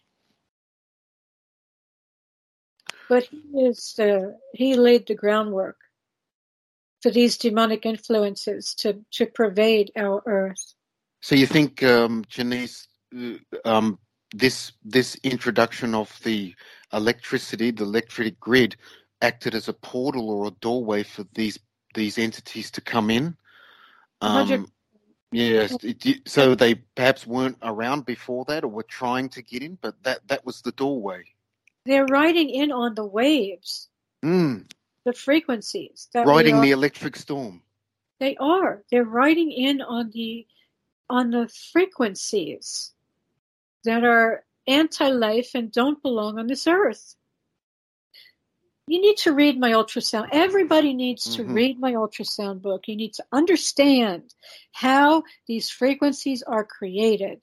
But he is the, he laid the groundwork for these demonic influences to, to pervade our earth. So you think, um, Janice, uh, um, this this introduction of the electricity, the electric grid, acted as a portal or a doorway for these these entities to come in? Um, yes. It, so they perhaps weren't around before that, or were trying to get in, but that, that was the doorway. They're riding in on the waves, mm. the frequencies. That riding are, the electric storm. They are. They're riding in on the on the frequencies that are anti-life and don't belong on this earth. You need to read my ultrasound. Everybody needs to mm-hmm. read my ultrasound book. You need to understand how these frequencies are created.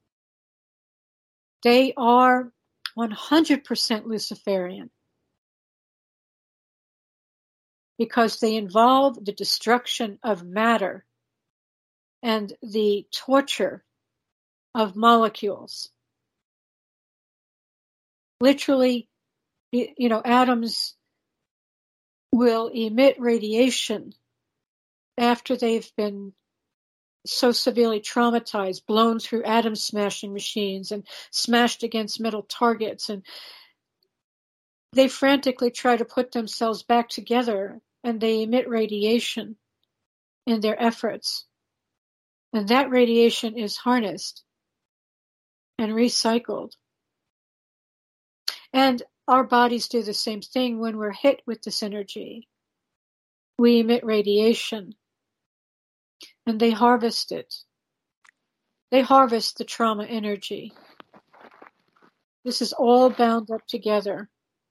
They are one hundred percent Luciferian because they involve the destruction of matter and the torture of molecules. Literally, you know, atoms will emit radiation after they've been so severely traumatized, blown through atom smashing machines and smashed against metal targets. And they frantically try to put themselves back together, and they emit radiation in their efforts. And that radiation is harnessed and recycled. And our bodies do the same thing when we're hit with this energy. We emit radiation, and they harvest it. They harvest the trauma energy. This is all bound up together.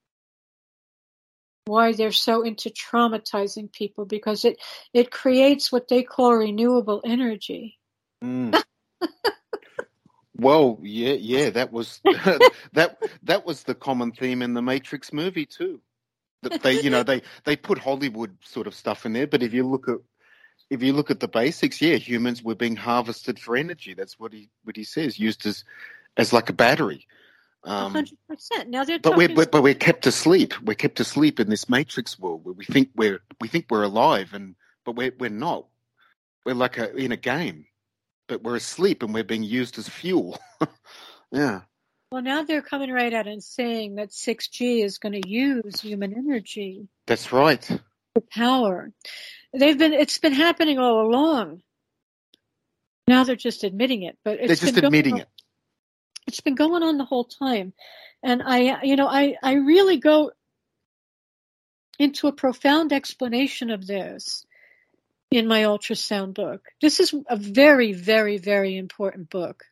Why they're so into traumatizing people, because it, it creates what they call renewable energy. Mm. Well, yeah, yeah, that was that that was the common theme in the Matrix movie too. That they, you know, they, they put Hollywood sort of stuff in there, but if you look at if you look at the basics, yeah, humans were being harvested for energy. That's what he what he says, used as as like a battery. A hundred percent. Now they're but talking. we're but we're kept asleep. We're kept asleep in this Matrix world where we think we're we think we're alive, and but we're we're not. We're like a, in a game. But we're asleep and we're being used as fuel. Yeah. Well, now they're coming right out and saying that six G is going to use human energy. That's right. For power. They've been. It's been happening all along. Now they're just admitting it, but it's they're just been admitting on, it. It's been going on the whole time, and I, you know, I, I really go into a profound explanation of this in my ultrasound book. This is a very, very, very important book.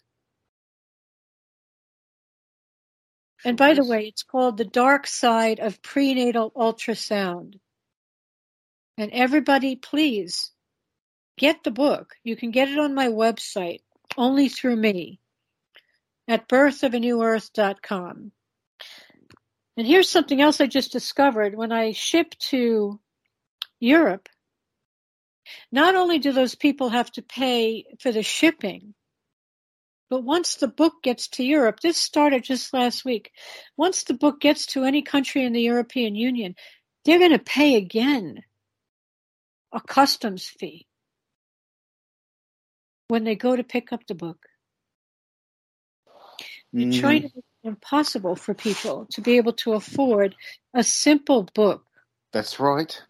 And by the way, it's called The Dark Side of Prenatal Ultrasound. And everybody, please, get the book. You can get it on my website, only through me, at birth of a new earth dot com. And here's something else I just discovered. When I ship to Europe, not only do those people have to pay for the shipping, but once the book gets to Europe, this started just last week, once the book gets to any country in the European Union, they're going to pay again a customs fee when they go to pick up the book. Mm-hmm. They're trying to make it impossible for people to be able to afford a simple book. That's right.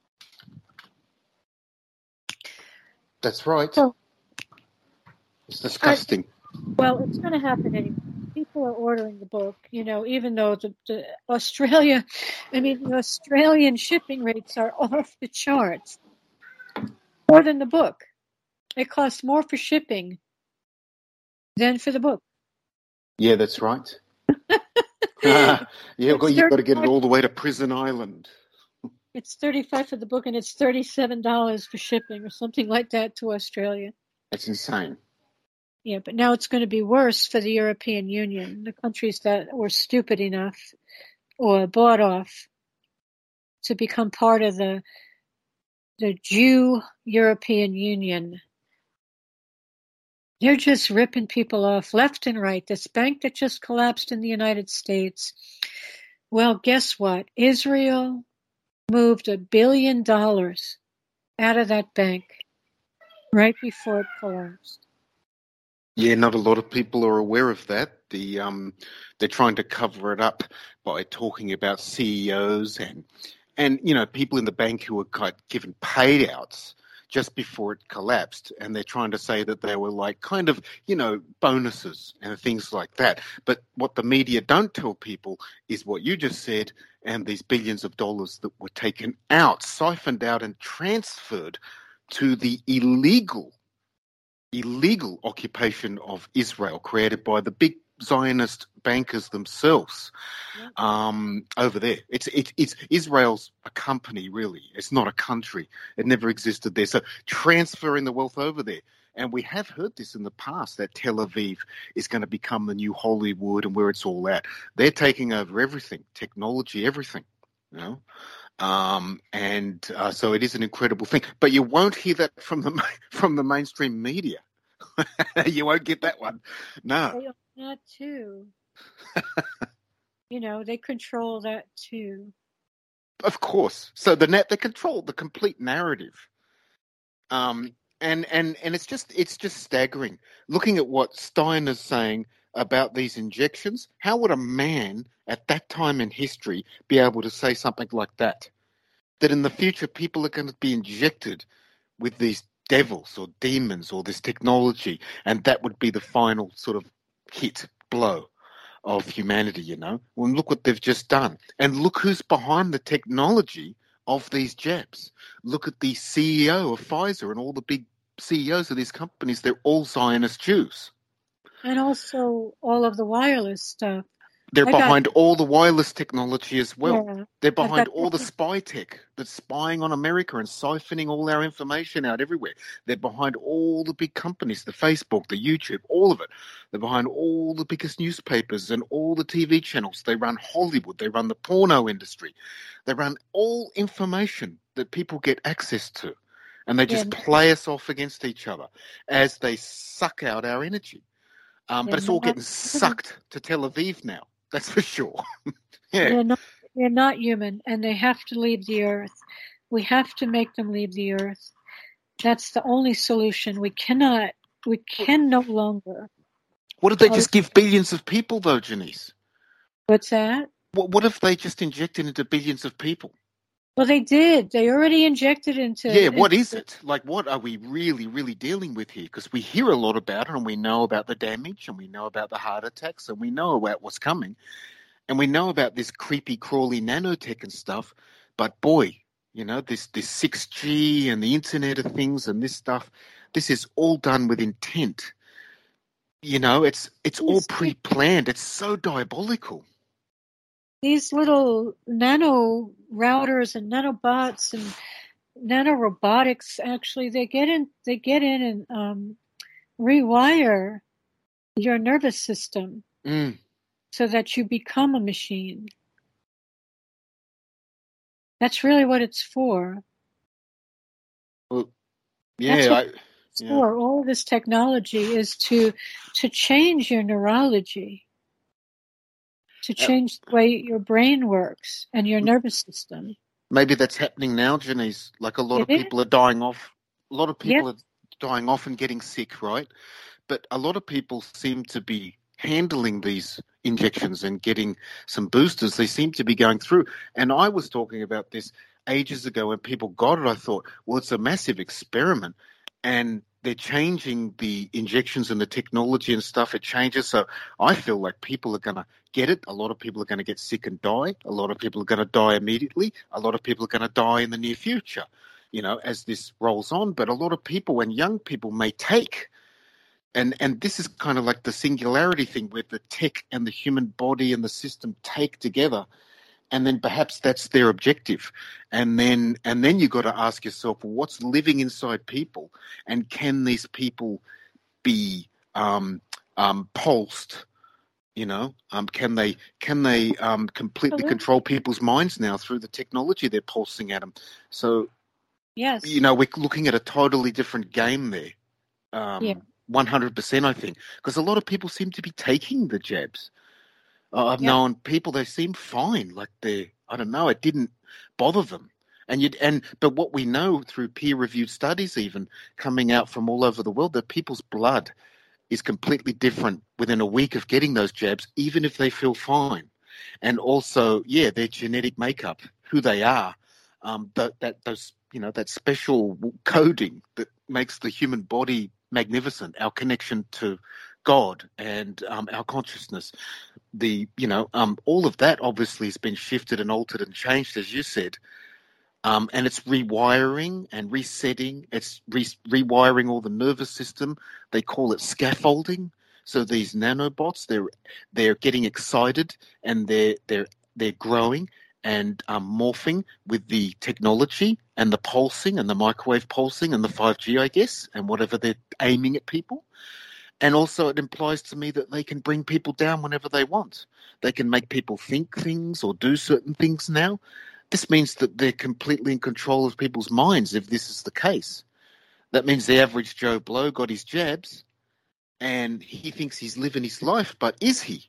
That's right. So, it's disgusting. I, well, it's going to happen anyway. People are ordering the book, you know, even though the, the Australia, I mean, the Australian shipping rates are off the charts. More than the book. It costs more for shipping than for the book. Yeah, that's right. yeah, you've got, you've got to get it all the way to Prison Island. It's thirty-five dollars for the book, and it's thirty-seven dollars for shipping or something like that to Australia. That's insane. Yeah, but now it's going to be worse for the European Union, the countries that were stupid enough or bought off to become part of the the Jew European Union. They're just ripping people off left and right. This bank that just collapsed in the United States. Well, guess what? Israel moved a billion dollars out of that bank right before it collapsed. Yeah, not a lot of people are aware of that. The um, they're trying to cover it up by talking about C E Os and and you know people in the bank who were kind of given payouts just before it collapsed, and they're trying to say that they were like kind of you know bonuses and things like that. But what the media don't tell people is what you just said, and these billions of dollars that were taken out, siphoned out, and transferred to the illegal. illegal occupation of Israel created by the big Zionist bankers themselves yeah. um, over there. It's it, it's Israel's a company, really. It's not a country. It never existed there. So transferring the wealth over there. And we have heard this in the past, that Tel Aviv is going to become the new Hollywood and where it's all at. They're taking over everything, technology, everything, you know. Um, and uh, so it is an incredible thing, but you won't hear that from the from the mainstream media. You won't get that one. No, they own that too. You know, they control that too. Of course. So the net they control the complete narrative. Um, and and and it's just it's just staggering. Looking at what Stein is saying about these injections, how would a man at that time in history be able to say something like that? That in the future people are going to be injected with these devils or demons or this technology, and that would be the final sort of hit blow of humanity, you know? Well, look what they've just done. And look who's behind the technology of these jabs. Look at the C E O of Pfizer and all the big C E Os of these companies. They're all Zionist Jews. And also all of the wireless stuff. They're I behind got, all the wireless technology as well. Yeah, They're behind got, all the spy tech that's spying on America and siphoning all our information out everywhere. They're behind all the big companies, the Facebook, the YouTube, all of it. They're behind all the biggest newspapers and all the T V channels. They run Hollywood. They run the porno industry. They run all information that people get access to. And they just yeah. play us off against each other as they suck out our energy. Um, but it's all getting sucked to Tel Aviv now. That's for sure. Yeah. They're not, they're not human, and they have to leave the earth. We have to make them leave the earth. That's the only solution. We cannot, we can no longer. What if they just give billions of people, though, Janice? What's that? What, what if they just injected into billions of people? Well, they did. They already injected into... Yeah, what into, is it? Like, what are we really, really dealing with here? Because we hear a lot about it, and we know about the damage, and we know about the heart attacks, and we know about what's coming. And we know about this creepy, crawly nanotech and stuff. But boy, you know, this, this six G and the Internet of Things and this stuff, this is all done with intent. You know, it's it's all pre-planned. It's so diabolical. These little nano routers and nanobots and nanorobotics, actually, they get in, they get in and um, rewire your nervous system mm. so that you become a machine. That's really what it's for. Well, yeah, I, it's yeah. for. All of this technology is to to change your neurology. To change the way your brain works and your nervous system. Maybe that's happening now, Janice. Like a lot it of people is. are dying off. A lot of people yep. are dying off and getting sick, right? But a lot of people seem to be handling these injections and getting some boosters. They seem to be going through. And I was talking about this ages ago when people got it. I thought, well, it's a massive experiment. And they're changing the injections and the technology and stuff. It changes. So I feel like people are going to get it. A lot of people are going to get sick and die. A lot of people are going to die immediately. A lot of people are going to die in the near future. you know, as this rolls on. But a lot of people and young people may take, and and this is kind of like the singularity thing where the tech and the human body and the system take together, and then perhaps that's their objective. And then and then you've got to ask yourself, well, what's living inside people, and can these people be um, um, pulsed? You know, um, can they can they um, completely control people's minds now through the technology they're pulsing at them? So, yes, you know, we're looking at a totally different game there. Um, yeah. one hundred percent, I think, because a lot of people seem to be taking the jabs. Uh, I've Yep. known people; they seem fine, like they, I don't know, it didn't bother them. And you and but what we know through peer-reviewed studies, even coming out from all over the world, that people's blood is completely different within a week of getting those jabs, even if they feel fine. And also, yeah, their genetic makeup, who they are, um, that, that those, you know, that special coding that makes the human body magnificent, our connection to God and um, our consciousness, the, you know, um, all of that obviously has been shifted and altered and changed, as you said. Um, and it's rewiring and resetting. It's re- rewiring all the nervous system. They call it scaffolding. So these nanobots, they're they're getting excited and they're they're they're growing and um, morphing with the technology and the pulsing and the microwave pulsing and the five G, I guess, and whatever they're aiming at people. And also it implies to me that they can bring people down whenever they want. They can make people think things or do certain things now. This means that they're completely in control of people's minds if this is the case. That means the average Joe Blow got his jabs and he thinks he's living his life, but is he?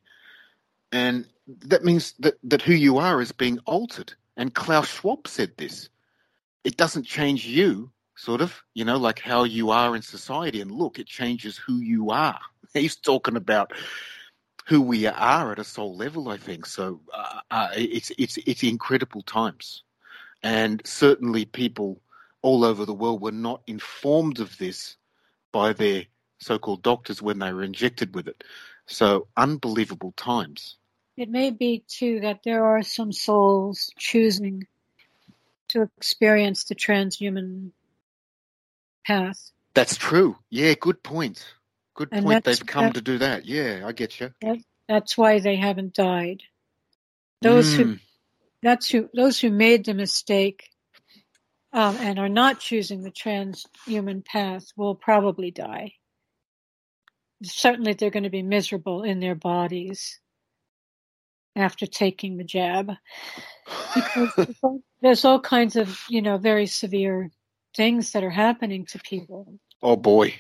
And that means that, that who you are is being altered. And Klaus Schwab said this. It doesn't change you, sort of, you know, like how you are in society. And look, it changes who you are. He's talking about who we are at a soul level, I think. So uh, uh, it's it's it's incredible times, and certainly people all over the world were not informed of this by their so-called doctors when they were injected with it. So unbelievable times. It may be too that there are some souls choosing to experience the transhuman path. That's true. Yeah, good point. Good And point. that's- They've come that- to do that. Yeah, I get you. That, that's why they haven't died. Those who Mm. that's who those who made the mistake um, and are not choosing the transhuman path will probably die. Certainly, they're going to be miserable in their bodies after taking the jab, because there's all kinds of, you know, very severe things that are happening to people. Oh boy.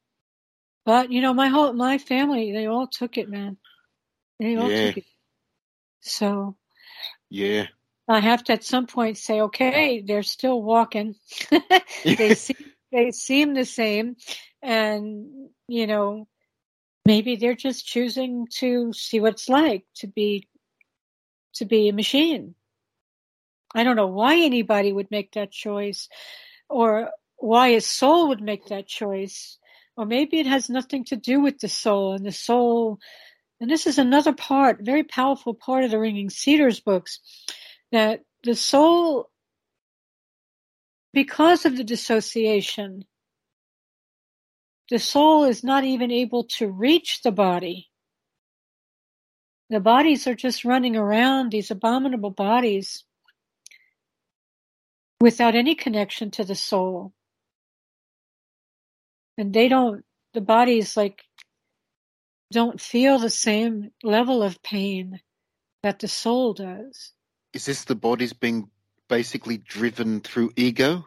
But you know, my whole my family, they all took it, man. They all Yeah. took it. So Yeah. I have to at some point say, okay, they're still walking. they seem they seem the same, and you know, maybe they're just choosing to see what it's like to be to be a machine. I don't know why anybody would make that choice, or why a soul would make that choice. Or maybe it has nothing to do with the soul, and the soul, and this is another part, very powerful part of the Ringing Cedars books, that the soul, because of the dissociation, the soul is not even able to reach the body. The bodies are just running around, these abominable bodies, without any connection to the soul. And they don't, the bodies like, don't feel the same level of pain that the soul does. Is this the bodies being basically driven through ego?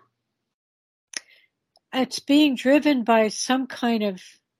It's being driven by some kind of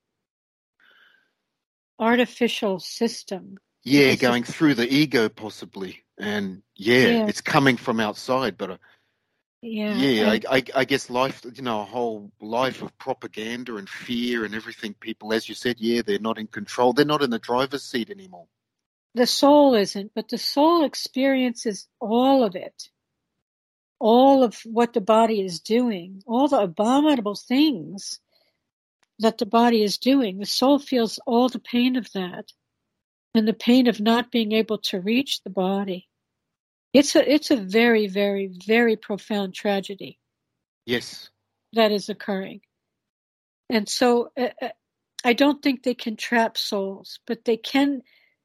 artificial system. Yeah, Because going through the ego possibly. And yeah, Yeah. it's coming from outside, but uh, Yeah. yeah, and- I, I, I guess life, you know, a whole life of propaganda and fear and everything. People, as you said, yeah, they're not in control. They're not in the driver's seat anymore. The soul isn't, but the soul experiences all of it. All of what the body is doing, all the abominable things that the body is doing. The soul feels all the pain of that, and the pain of not being able to reach the body. It's a, it's a very, very, very profound tragedy. Yes. that is occurring. And so uh, I don't think they can trap souls, but they can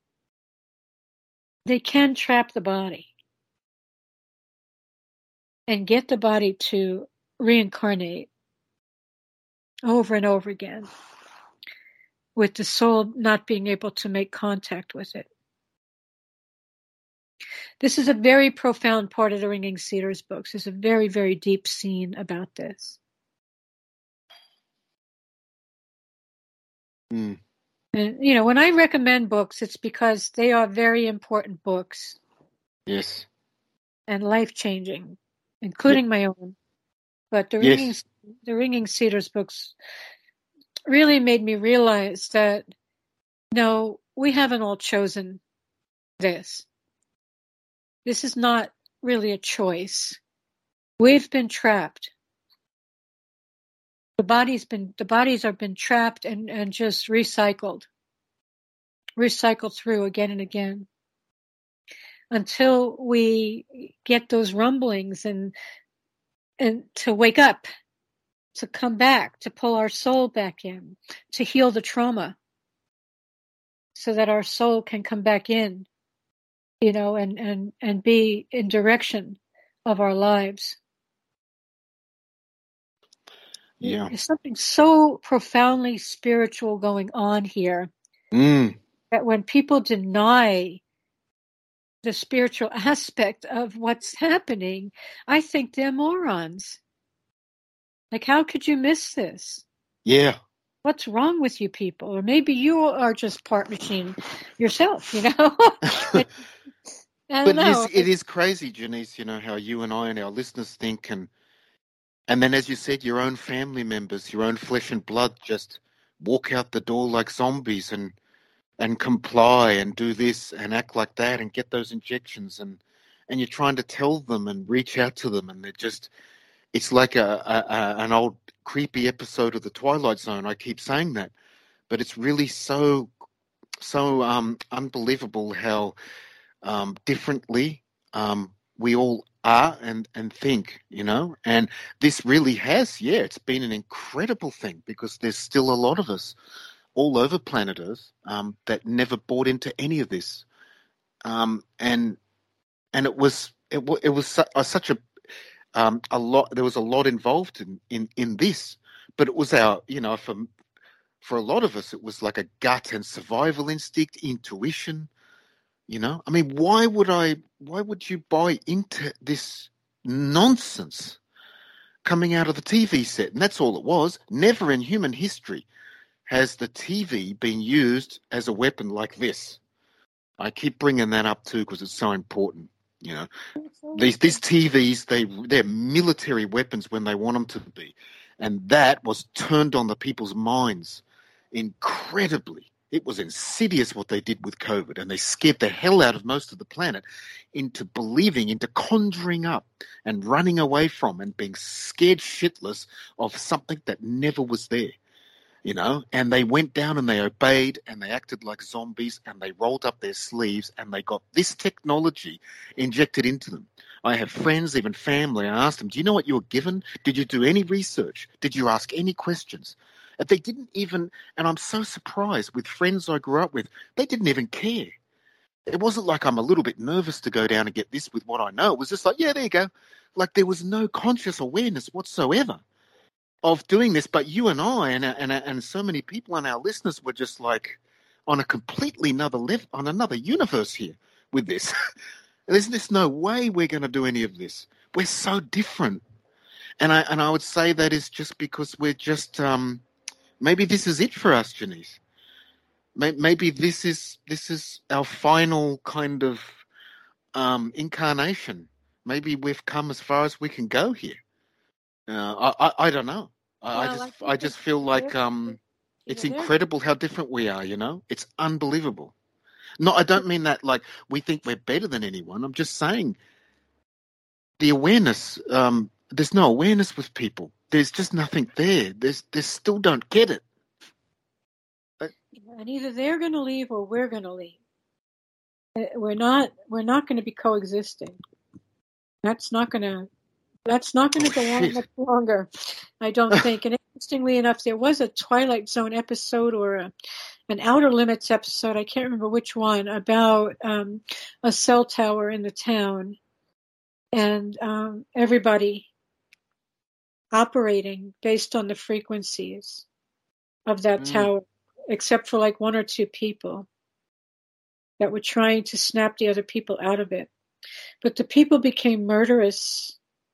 they can trap the body and get the body to reincarnate over and over again, with the soul not being able to make contact with it. This is a very profound part of the Ringing Cedars books. There's a very, very deep scene about this. Mm. And, you know, when I recommend books, it's because they are very important books. Yes. And life-changing, including yep. my own. But the Ringing, yes. the Ringing Cedars books really made me realize that, no, we haven't all chosen this. This is not really a choice. We've been trapped. The body's been, the bodies have been trapped and, and just recycled, recycled through again and again, until we get those rumblings and, and to wake up, to come back, to pull our soul back in, to heal the trauma, so that our soul can come back in, you know, and, and, and be in direction of our lives. Yeah. There's something so profoundly spiritual going on here mm. that when people deny the spiritual aspect of what's happening, I think they're morons. Like, how could you miss this? Yeah. What's wrong with you people? Or maybe you are just part machine yourself, you know? I don't but know. It, is, it is crazy, Janice, you know, how you and I and our listeners think, and and then, as you said, your own family members, your own flesh and blood just walk out the door like zombies and and comply and do this and act like that and get those injections, and and you're trying to tell them and reach out to them, and they're just, it's like a, a, a an old creepy episode of The Twilight Zone. I keep saying that, but it's really so so um, unbelievable how um, differently um, we all are and, and think, you know. And this really has, yeah, it's been an incredible thing, because there's still a lot of us all over planet Earth um, that never bought into any of this. Um, and and it was it, it was su- uh, such a um, a lot. There was a lot involved in, in, in this, but it was our, you know, for for a lot of us, it was like a gut and survival instinct, intuition. You know, I mean, why would I? Why would you buy into this nonsense coming out of the T V set? And that's all it was. Never in human history has the T V been used as a weapon like this. I keep bringing that up too because it's so important. You know, these these T Vs, they they're military weapons when they want them to be, and that was turned on the people's minds incredibly. It was insidious what they did with COVID, and they scared the hell out of most of the planet into believing, into conjuring up and running away from and being scared shitless of something that never was there, you know. And they went down and they obeyed and they acted like zombies and they rolled up their sleeves and they got this technology injected into them. I have friends, even family. I asked them, do you know what you were given? Did you do any research? Did you ask any questions? And they didn't even, and I'm so surprised with friends I grew up with, they didn't even care. It wasn't like I'm a little bit nervous to go down and get this with what I know. It was just like, yeah, there you go. Like there was no conscious awareness whatsoever of doing this. But you and I and, and, and so many people and our listeners were just like on a completely another level, on another universe here with this. There's just no way we're going to do any of this. We're so different. And I, and I would say that is just because we're just, um, maybe this is it for us, Janice. Maybe this is this is our final kind of um, incarnation. Maybe we've come as far as we can go here. Uh, I, I I don't know. I, well, I just I, I just feel like um, it's yeah, incredible how different we are. You know, it's unbelievable. No, I don't mean that like we think we're better than anyone. I'm just saying the awareness. Um, there's no awareness with people. There's just nothing there. There's they still don't get it. And either they're going to leave or we're going to leave. We're not. We're not going to be coexisting. That's not going to. That's not going to Oh, go on shit. much longer, I don't think. And interestingly enough, there was a Twilight Zone episode or a, an Outer Limits episode, I can't remember which one, about um, a cell tower in the town and um, everybody operating based on the frequencies of that Mm. tower, except for like one or two people that were trying to snap the other people out of it. But the people became murderous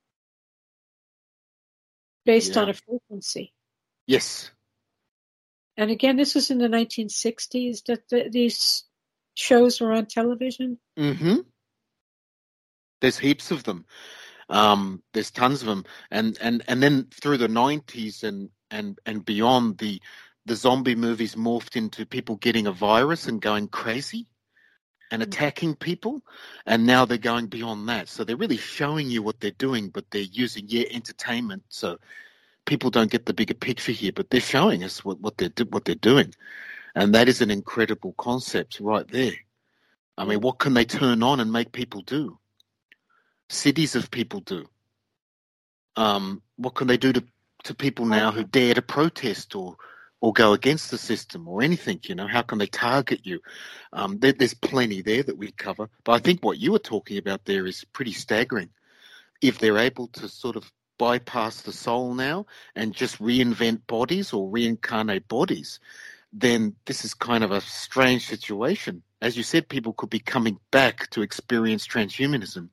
based Yeah. on a frequency. Yes. And again, this was in the nineteen sixties that the, these shows were on television. Mm-hmm. There's heaps of them. Um, there's tons of them. And, and, and then through the nineties and, and, and beyond, the, the zombie movies morphed into people getting a virus and going crazy and attacking people. And now they're going beyond that. So they're really showing you what they're doing, but they're using, yeah, entertainment. So people don't get the bigger picture here, but they're showing us what, what they're what they're doing, and that is an incredible concept right there. I mean, what can they turn on and make people do? Cities of people do. Um, what can they do to, to people now who dare to protest or or go against the system or anything? You know, how can they target you? Um, there, there's plenty there that we cover, but I think what you were talking about there is pretty staggering. If they're able to sort of bypass the soul now and just reinvent bodies or reincarnate bodies, then this is kind of a strange situation. As you said, people could be coming back to experience transhumanism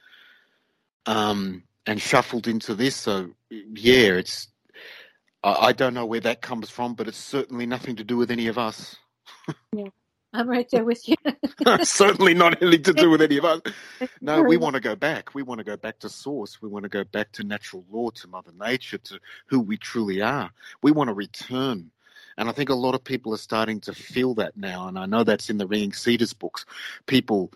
um, and shuffled into this. So, yeah, it's I, I don't know where that comes from, but it's certainly nothing to do with any of us. Yeah, I'm right there with you. Certainly not anything to do with any of us. No, we want to go back. We want to go back to source. We want to go back to natural law, to Mother Nature, to who we truly are. We want to return. And I think a lot of people are starting to feel that now. And I know that's in the Ringing Cedars books. People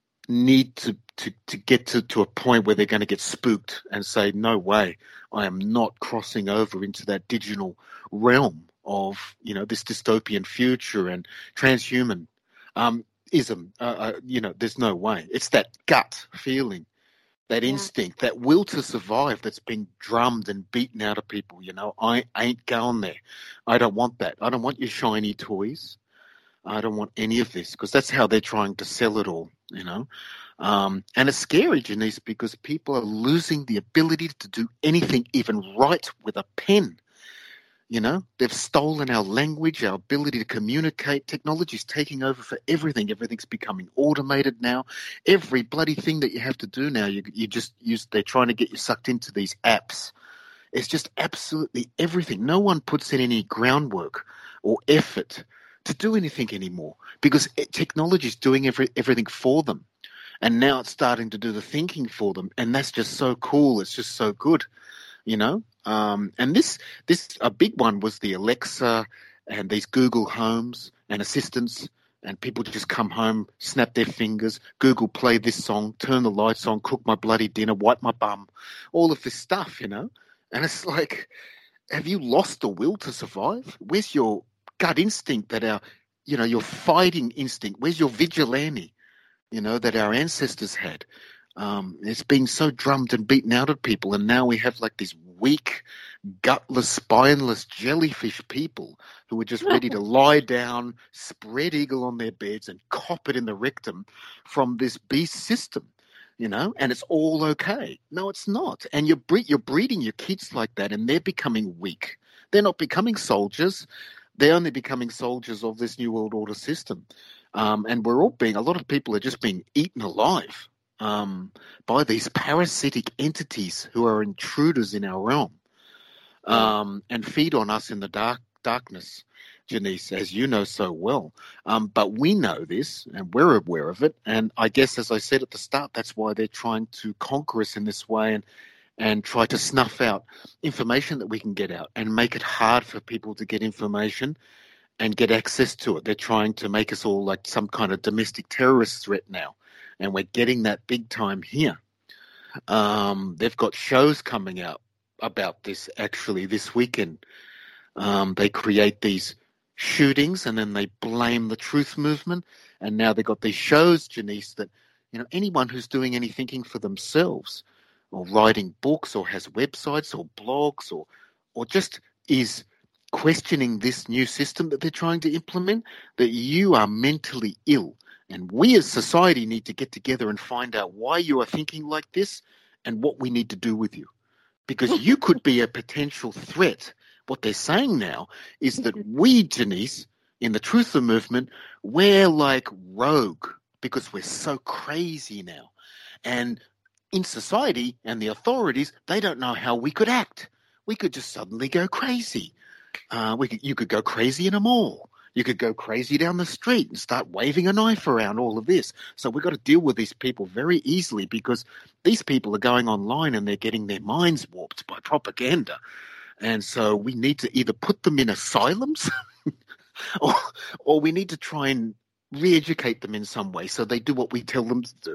need to, to, to get to, to a point where they're going to get spooked and say, no way, I am not crossing over into that digital realm of, you know, this dystopian future and transhuman um, ism. Uh, uh, you know, there's no way. It's that gut feeling, that Yeah. instinct, that will to survive that's been drummed and beaten out of people. You know, I ain't going there. I don't want that. I don't want your shiny toys. I don't want any of this, because that's how they're trying to sell it all, you know. Um, and it's scary, Janice, because people are losing the ability to do anything, even write with a pen. You know, they've stolen our language, our ability to communicate. Technology's taking over for everything. Everything's becoming automated now. Every bloody thing that you have to do now, you, you just use, they're trying to get you sucked into these apps. It's just absolutely everything. No one puts in any groundwork or effort to do anything anymore, because technology is doing every, everything for them. And now it's starting to do the thinking for them. And that's just so cool. It's just so good, you know. Um, and this, this a big one was the Alexa and these Google Homes and assistants, and people just come home, snap their fingers, Google play this song, turn the lights on, cook my bloody dinner, wipe my bum, all of this stuff, you know. And it's like, have you lost the will to survive? Where's your gut instinct that our, you know, your fighting instinct? Where's your vigilante, you know, that our ancestors had? Um, it's been so drummed and beaten out of people, and now we have like these weak, gutless, spineless jellyfish people who are just ready to lie down, spread eagle on their beds, and cop it in the rectum from this beast system, you know, and it's all okay. No, it's not. And you're, bre- you're breeding your kids like that, and they're becoming weak. They're not becoming soldiers. They're only becoming soldiers of this New World Order system. Um, and we're all being, a lot of people are just being eaten alive um, by these parasitic entities who are intruders in our realm um, and feed on us in the dark darkness, Janice, as you know so well. Um, but we know this, and we're aware of it. And I guess, as I said at the start, that's why they're trying to conquer us in this way and and try to snuff out information that we can get out and make it hard for people to get information and get access to it. They're trying to make us all like some kind of domestic terrorist threat now, and we're getting that big time here. Um, they've got shows coming out about this actually this weekend. Um, they create these shootings and then they blame the truth movement, and now they've got these shows, Janice, that, you know, anyone who's doing any thinking for themselves or writing books or has websites or blogs or or just is questioning this new system that they're trying to implement, that you are mentally ill. And we as society need to get together and find out why you are thinking like this and what we need to do with you. Because you could be a potential threat. What they're saying now is that we, Janice, in the Truther movement, we're like rogue because we're so crazy now. And in society and the authorities, they don't know how we could act. We could just suddenly go crazy. Uh, we could, you could go crazy in a mall. You could go crazy down the street and start waving a knife around, all of this. So we've got to deal with these people very easily because these people are going online and they're getting their minds warped by propaganda. And so we need to either put them in asylums or, or we need to try and re-educate them in some way so they do what we tell them to do.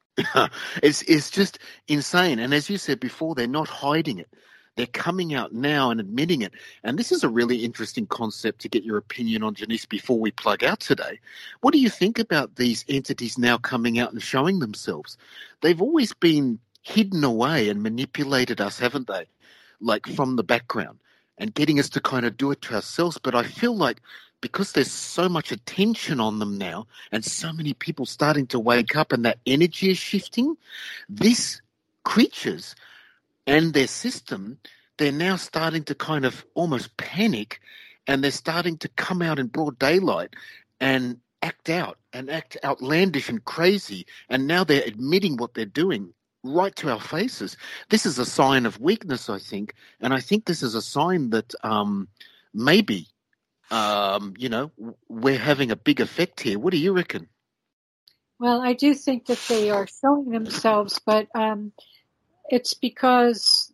it's, it's just insane. And as you said before, they're not hiding it. They're coming out now and admitting it. And this is a really interesting concept to get your opinion on, Janice, before we plug out today. What do you think about these entities now coming out and showing themselves? They've always been hidden away and manipulated us, haven't they? Like from the background and getting us to kind of do it to ourselves. But I feel like because there's so much attention on them now and so many people starting to wake up and that energy is shifting, these creatures and their system, they're now starting to kind of almost panic and they're starting to come out in broad daylight and act out and act outlandish and crazy. And now they're admitting what they're doing right to our faces. This is a sign of weakness, I think. And I think this is a sign that um, maybe, um, you know, we're having a big effect here. What do you reckon? Well, I do think that they are showing themselves, but um, it's because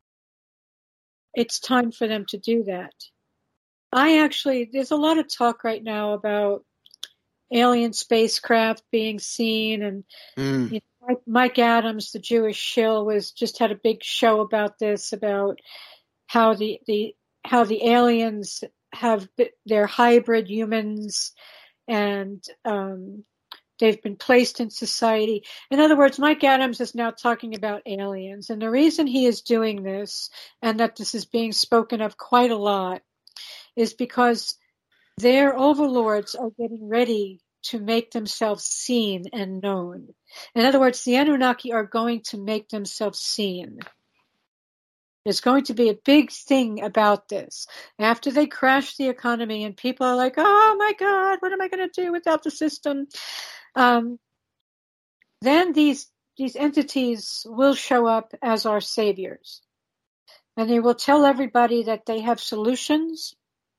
it's time for them to do that. I actually, there's a lot of talk right now about alien spacecraft being seen, and Mm. you know, Mike, Mike Adams, the Jewish shill, was just had a big show about this, about how the, the how the aliens have they're hybrid humans, and um, they've been placed in society. In other words, Mike Adams is now talking about aliens, and the reason he is doing this, and that this is being spoken of quite a lot, is because their overlords are getting ready to make themselves seen and known. In other words, the Anunnaki are going to make themselves seen. There's going to be a big thing about this. After they crash the economy and people are like, oh my God, what am I going to do without the system? Um, then these, these entities will show up as our saviors. And they will tell everybody that they have solutions.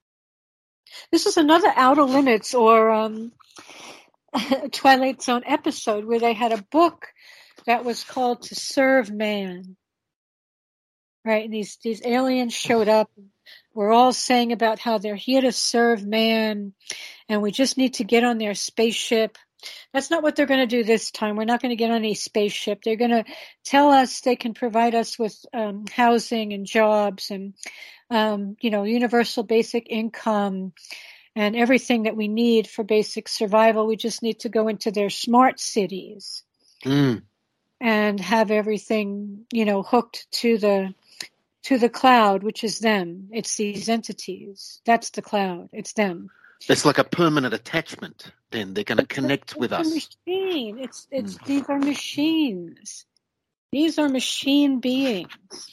This is another Outer Limits or um, Twilight Zone episode where they had a book that was called To Serve Man. Right, and these, these aliens showed up. We're all saying about how they're here to serve man, and we just need to get on their spaceship. That's not what they're going to do this time. We're not going to get on a spaceship. They're going to tell us they can provide us with um, housing and jobs and, um, you know, universal basic income and everything that we need for basic survival. We just need to go into their smart cities Mm. and have everything, you know, hooked to the to the cloud, which is them. It's these entities. That's the cloud. It's them. It's like a permanent attachment. Then they're going to connect it's with a us. Machine. It's it's Mm. these are machines. These are machine beings.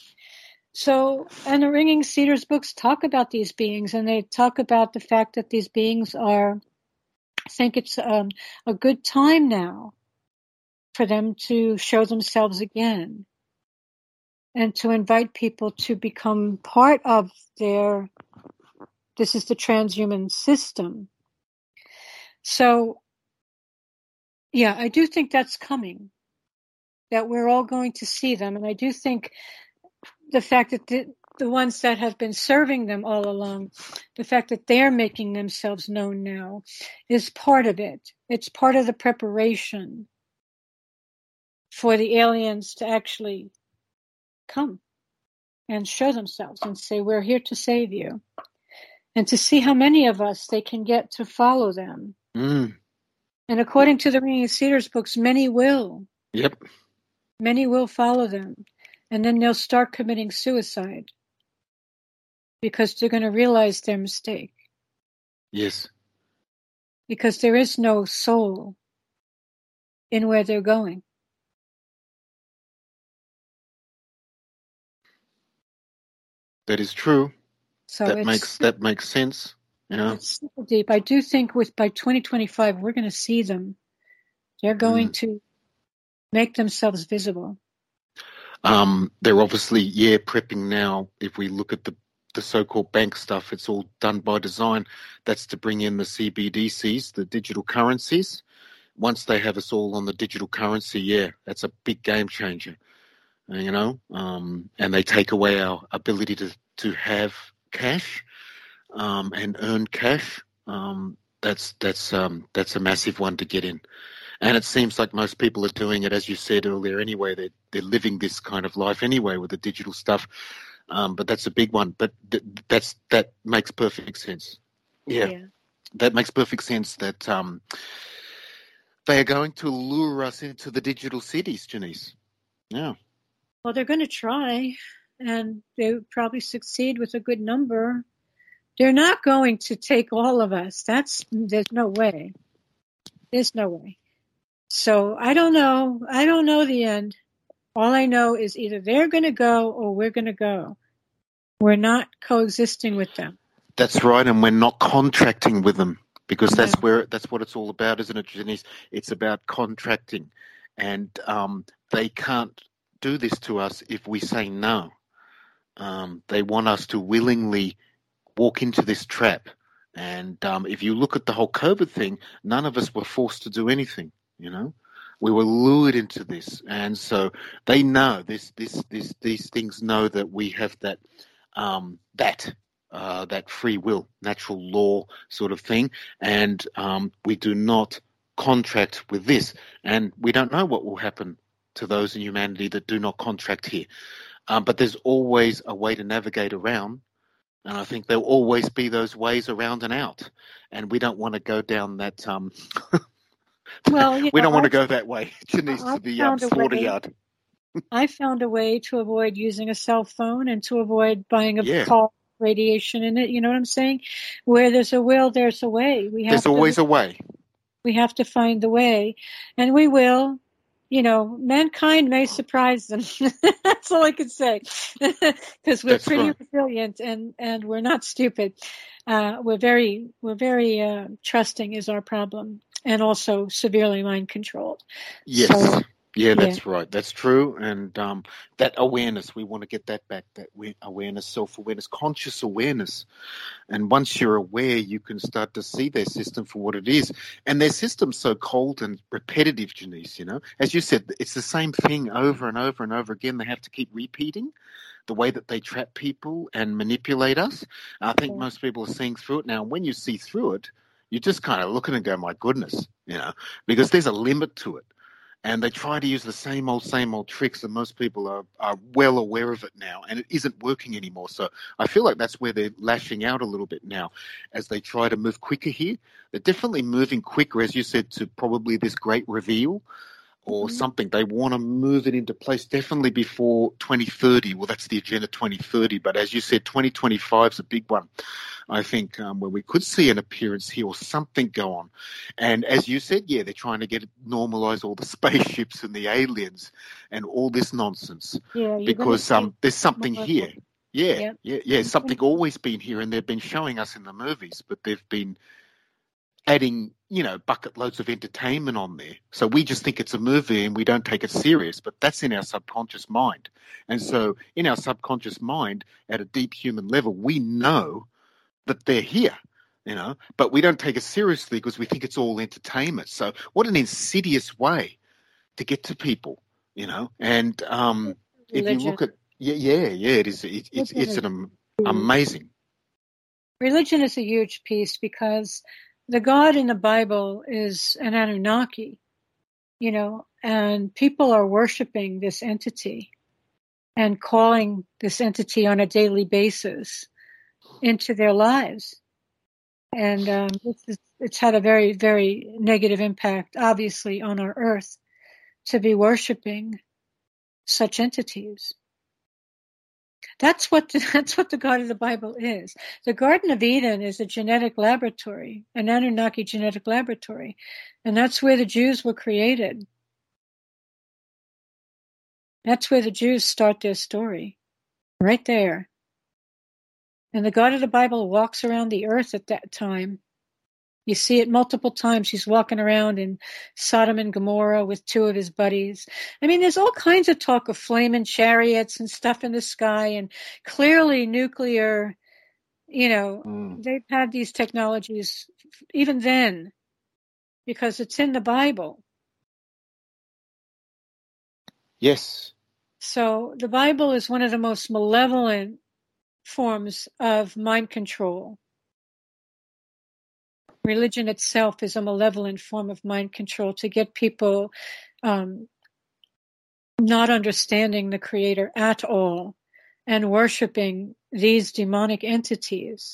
So, and the Ringing Cedars books talk about these beings, and they talk about the fact that these beings are. I think it's um, a good time now for them to show themselves again. And to invite people to become part of their, this is the transhuman system. So, yeah, I do think that's coming, that we're all going to see them. And I do think the fact that the, the ones that have been serving them all along, the fact that they're making themselves known now is part of it. It's part of the preparation for the aliens to actually come and show themselves and say, we're here to save you. And to see how many of us they can get to follow them. Mm. And according to the Ringing Cedars books, many will. Yep. Many will follow them. and then they'll start committing suicide because they're going to realize their mistake. Yes. Because there is no soul in where they're going. That is true. So that it's, makes that makes sense. You know? It's super deep. I do think with by twenty twenty-five we're going to see them. They're going mm. to make themselves visible. Um, they're obviously, yeah, prepping now. If we look at the, the so-called bank stuff, it's all done by design. That's to bring in the C B D Cs, the digital currencies. Once they have us all on the digital currency, yeah, that's a big game changer, you know, um, and they take away our ability to, to have cash um, and earn cash. Um, that's that's um, that's a massive one to get in. And it seems like most people are doing it, as you said earlier anyway. They're, they're living this kind of life anyway with the digital stuff. Um, but that's a big one. But th- that's that makes perfect sense. Yeah, yeah. That makes perfect sense that um, they are going to lure us into the digital cities, Janice. Yeah. Well, they're going to try, and they'll probably succeed with a good number. They're not going to take all of us. That's there's no way. There's no way. So I don't know. I don't know the end. All I know is either they're going to go or we're going to go. We're not coexisting with them. That's right, and we're not contracting with them because that's no. where that's what it's all about, isn't it, Janice? It's about contracting, and um, they can't do this to us if we say no. Um, they want us to willingly walk into this trap, and um, if you look at the whole COVID thing, none of us were forced to do anything. You know, we were lured into this, and so they know this. This, this, these things know that we have that, um, that, uh, that free will, natural law sort of thing, and um, we do not contract with this, and we don't know what will happen to those in humanity that do not contract here. Um, but there's always a way to navigate around, and I think there'll always be those ways around and out, and we don't want to go down that. Um, Well, you we know, don't want I, to go that way. Janice, to the um, slaughter yard. I found a way to avoid using a cell phone and to avoid buying a yeah. call radiation in it. You know what I'm saying? Where there's a will, there's a way. We have there's to, always a way. We have to find the way, and we will. You know, mankind may surprise them. That's all I can say, because we're That's pretty right. resilient and, and we're not stupid. Uh, we're very we're very uh, trusting is our problem, and also severely mind controlled. Yes, so, yeah, that's yeah. right. That's true, and um, that awareness, we want to get that back. That awareness, self-awareness, conscious awareness. And once you're aware, you can start to see their system for what it is. And their system's so cold and repetitive, Janice, you know. As you said, it's the same thing over and over and over again. They have to keep repeating the way that they trap people and manipulate us. I think most people are seeing through it now. When you see through it, you just kind of look at it and go, my goodness, you know, because there's a limit to it. And they try to use the same old, same old tricks, and most people are, are well aware of it now, and it isn't working anymore. So I feel like that's where they're lashing out a little bit now as they try to move quicker here. They're definitely moving quicker, as you said, to probably this great reveal or mm-hmm. something. They want to move it into place definitely before twenty thirty. Well, that's the agenda twenty thirty, but as you said, twenty twenty-five is a big one, I think, um, where we could see an appearance here or something go on. And as you said, yeah, they're trying to get it, normalize all the spaceships and the aliens and all this nonsense. Yeah, because um, there's something here. Yeah, yep. yeah, yeah, something always been here, and they've been showing us in the movies, but they've been adding, you know, bucket loads of entertainment on there. So we just think it's a movie and we don't take it serious, but that's in our subconscious mind. And so in our subconscious mind, at a deep human level, we know that they're here, you know, but we don't take it seriously because we think it's all entertainment. So what an insidious way to get to people, you know, and um, if you look at, yeah, yeah, yeah, it is, it, it's, it's an um, amazing. Religion is a huge piece because the God in the Bible is an Anunnaki, you know, and people are worshiping this entity and calling this entity on a daily basis into their lives. And um, it's, it's had a very, very negative impact, obviously, on our earth to be worshiping such entities. That's what the, that's what the God of the Bible is. The Garden of Eden is a genetic laboratory, an Anunnaki genetic laboratory, and that's where the Jews were created. That's where the Jews start their story, right there. And the God of the Bible walks around the earth at that time. You see it multiple times. He's walking around in Sodom and Gomorrah with two of his buddies. I mean, there's all kinds of talk of flaming chariots and stuff in the sky, and clearly nuclear, you know, Mm. they've had these technologies even then because it's in the Bible. Yes. So the Bible is one of the most malevolent forms of mind control. Religion itself is a malevolent form of mind control to get people um, not understanding the Creator at all and worshiping these demonic entities.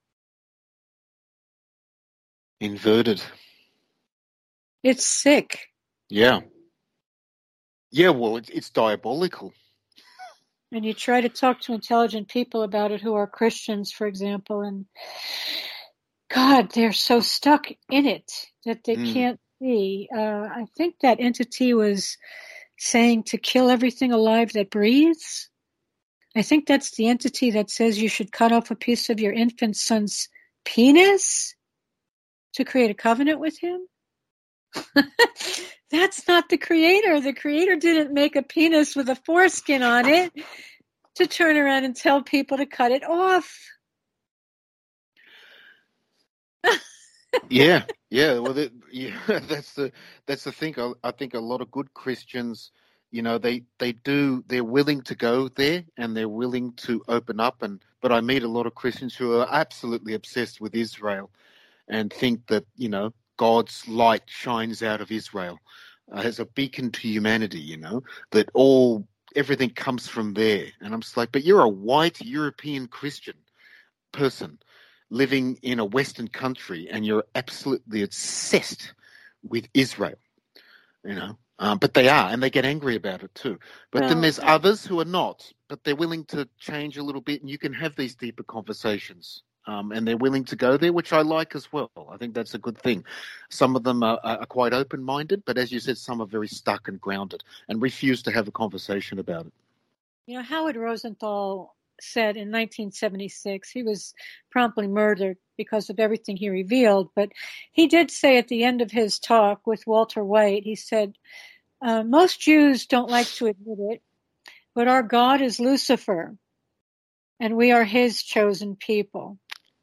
Inverted. It's sick. Yeah. Yeah, well, it's, it's diabolical. And you try to talk to intelligent people about it who are Christians, for example, and God, they're so stuck in it that they Mm. can't see. Uh, I think that entity was saying to kill everything alive that breathes. I think that's the entity that says you should cut off a piece of your infant son's penis to create a covenant with him. That's not the Creator. The Creator didn't make a penis with a foreskin on it to turn around and tell people to cut it off. Yeah, yeah. Well, that, yeah, that's the that's the thing. I, I think a lot of good Christians, you know, they they do. They're willing to go there and they're willing to open up. And but I meet a lot of Christians who are absolutely obsessed with Israel and think that, you know, God's light shines out of Israel uh, as a beacon to humanity. You know, that all everything comes from there. And I'm just like, but you're a white European Christian person living in a Western country, and you're absolutely obsessed with Israel, you know. Um, but they are, and they get angry about it too. But Well, then there's others who are not, but they're willing to change a little bit, and you can have these deeper conversations. Um, and they're willing to go there, which I like as well. I think that's a good thing. Some of them are, are quite open-minded, but as you said, some are very stuck and grounded and refuse to have a conversation about it. You know, Howard Rosenthal said in nineteen seventy-six, he was promptly murdered because of everything he revealed, but he did say at the end of his talk with Walter White, he said, uh, most Jews don't like to admit it, but our God is Lucifer, and we are his chosen people.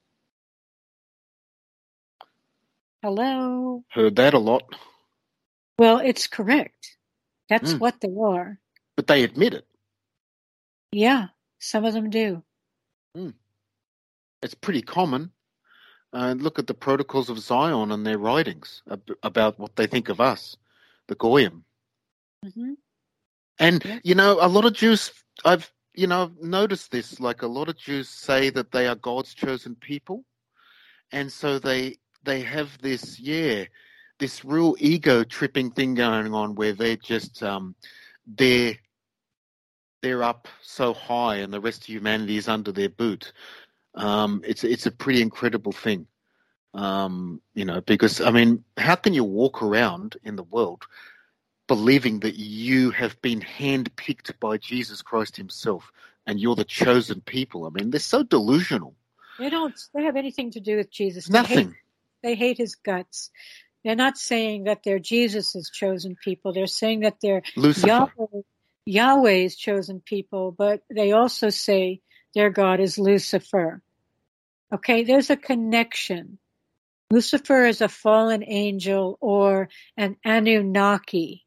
Hello? Heard that a lot. Well, it's correct. That's Mm. what they are. But they admit it. Yeah, some of them do. Mm. It's pretty common. Uh, look at the Protocols of Zion and their writings ab- about what they think of us, the Goyim. Mm-hmm. And, Yeah. you know, a lot of Jews, I've, you know, I've noticed this, like a lot of Jews say that they are God's chosen people. And so they, they have this, yeah, this real ego tripping thing going on where they're just, um, they're, they're up so high and the rest of humanity is under their boot. Um, it's, it's a pretty incredible thing. Um, you know, because, I mean, how can you walk around in the world believing that you have been handpicked by Jesus Christ himself and you're the chosen people? I mean, they're so delusional. They don't they have anything to do with Jesus. They Nothing. hate, they hate his guts. They're not saying that they're Jesus' chosen people. They're saying that they're Lucifer. Yahweh, Yahweh's chosen people, but they also say their God is Lucifer. Okay, there's a connection. Lucifer is a fallen angel or an Anunnaki,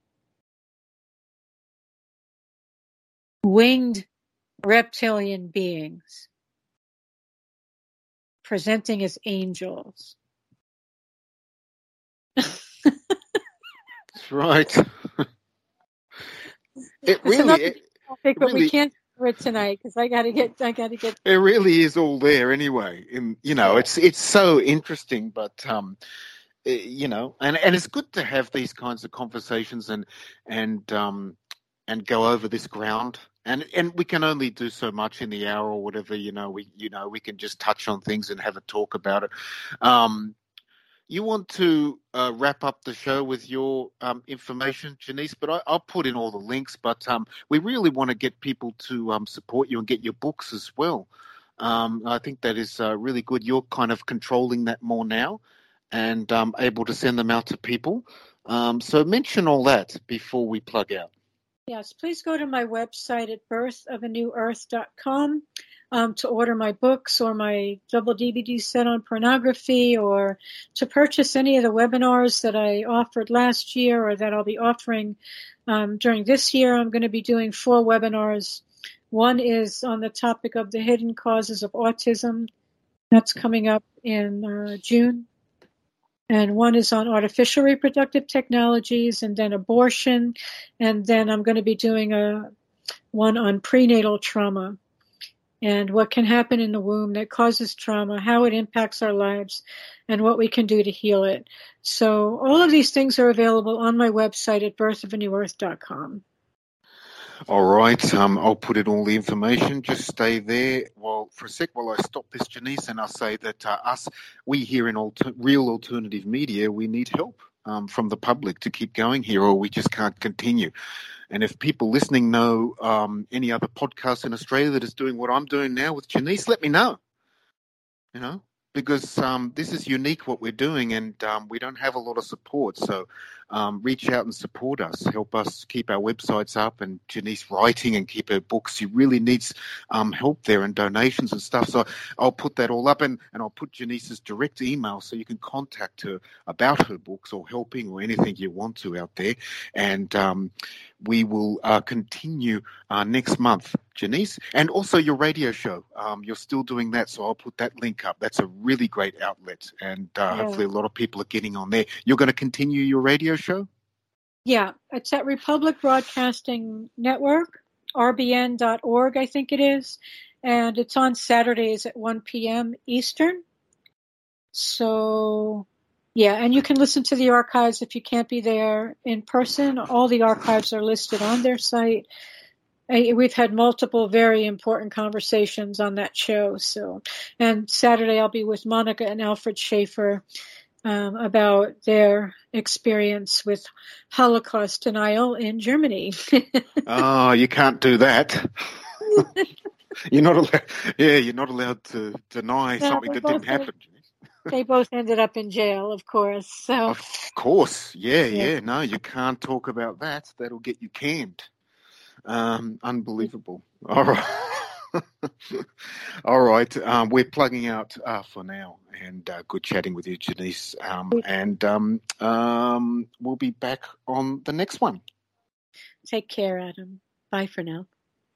winged reptilian beings presenting as angels. That's right. It It's really, another it, topic, but really, we can't cover it tonight because I gotta get, I gotta get. it really is all there anyway. In, you know, Yeah. it's it's so interesting, but um, eh, you know, and, and it's good to have these kinds of conversations and and um and go over this ground And and we can only do so much in the hour or whatever, you know. We you know we can just touch on things and have a talk about it. Um, you want to uh, wrap up the show with your um, information, Janice, but I, I'll put in all the links. But um, we really want to get people to um, support you and get your books as well. Um, I think that is uh, really good. You're kind of controlling that more now and um, able to send them out to people. Um, so mention all that before we plug out. Yes, please go to my website at birth of a new earth dot com um, to order my books or my double D V D set on pornography, or to purchase any of the webinars that I offered last year or that I'll be offering um, during this year. I'm going to be doing four webinars. One is on the topic of the hidden causes of autism. That's coming up in uh, June. And one is on artificial reproductive technologies, and then abortion. And then I'm going to be doing a one on prenatal trauma and what can happen in the womb that causes trauma, how it impacts our lives, and what we can do to heal it. So all of these things are available on my website at birth of a new earth dot com. All right, um, I'll put in all the information. Just stay there while for a sec while I stop this, Janice, and I'll say that uh, us, we here in alter- real alternative media, we need help um, from the public to keep going here, or we just can't continue. And if people listening know um, any other podcast in Australia that is doing what I'm doing now with Janice, let me know. You know, because um, this is unique what we're doing, and um, we don't have a lot of support. So um, reach out and support us. Help us keep our websites up, and Janice writing and keep her books. She really needs um, help there and donations and stuff. So I'll put that all up, and, and I'll put Janice's direct email so you can contact her about her books or helping or anything you want to out there. And um, we will uh, continue uh, next month, Janice, and also your radio show. Um, you're still doing that, so I'll put that link up. That's a really great outlet, and uh, yeah. Hopefully a lot of people are getting on there. You're going to continue your radio show? Yeah, it's at Republic Broadcasting Network, R B N dot org, I think it is, and it's on Saturdays at one p.m. Eastern. So, yeah, and you can listen to the archives if you can't be there in person. All the archives are listed on their site. We've had multiple very important conversations on that show. So, and Saturday I'll be with Monica and Alfred Schaefer um, about their experience with Holocaust denial in Germany. Oh, you can't do that. You're not allowed. Yeah, you're not allowed to deny no, something that didn't happen. They both ended up in jail, of course. So, of course, yeah, yeah, yeah. No, you can't talk about that. That'll get you canned. Um, unbelievable. All right. All right. Um, we're plugging out uh, for now, and uh, good chatting with you, Janice. Um, and um, um, we'll be back on the next one. Take care, Adam. Bye for now.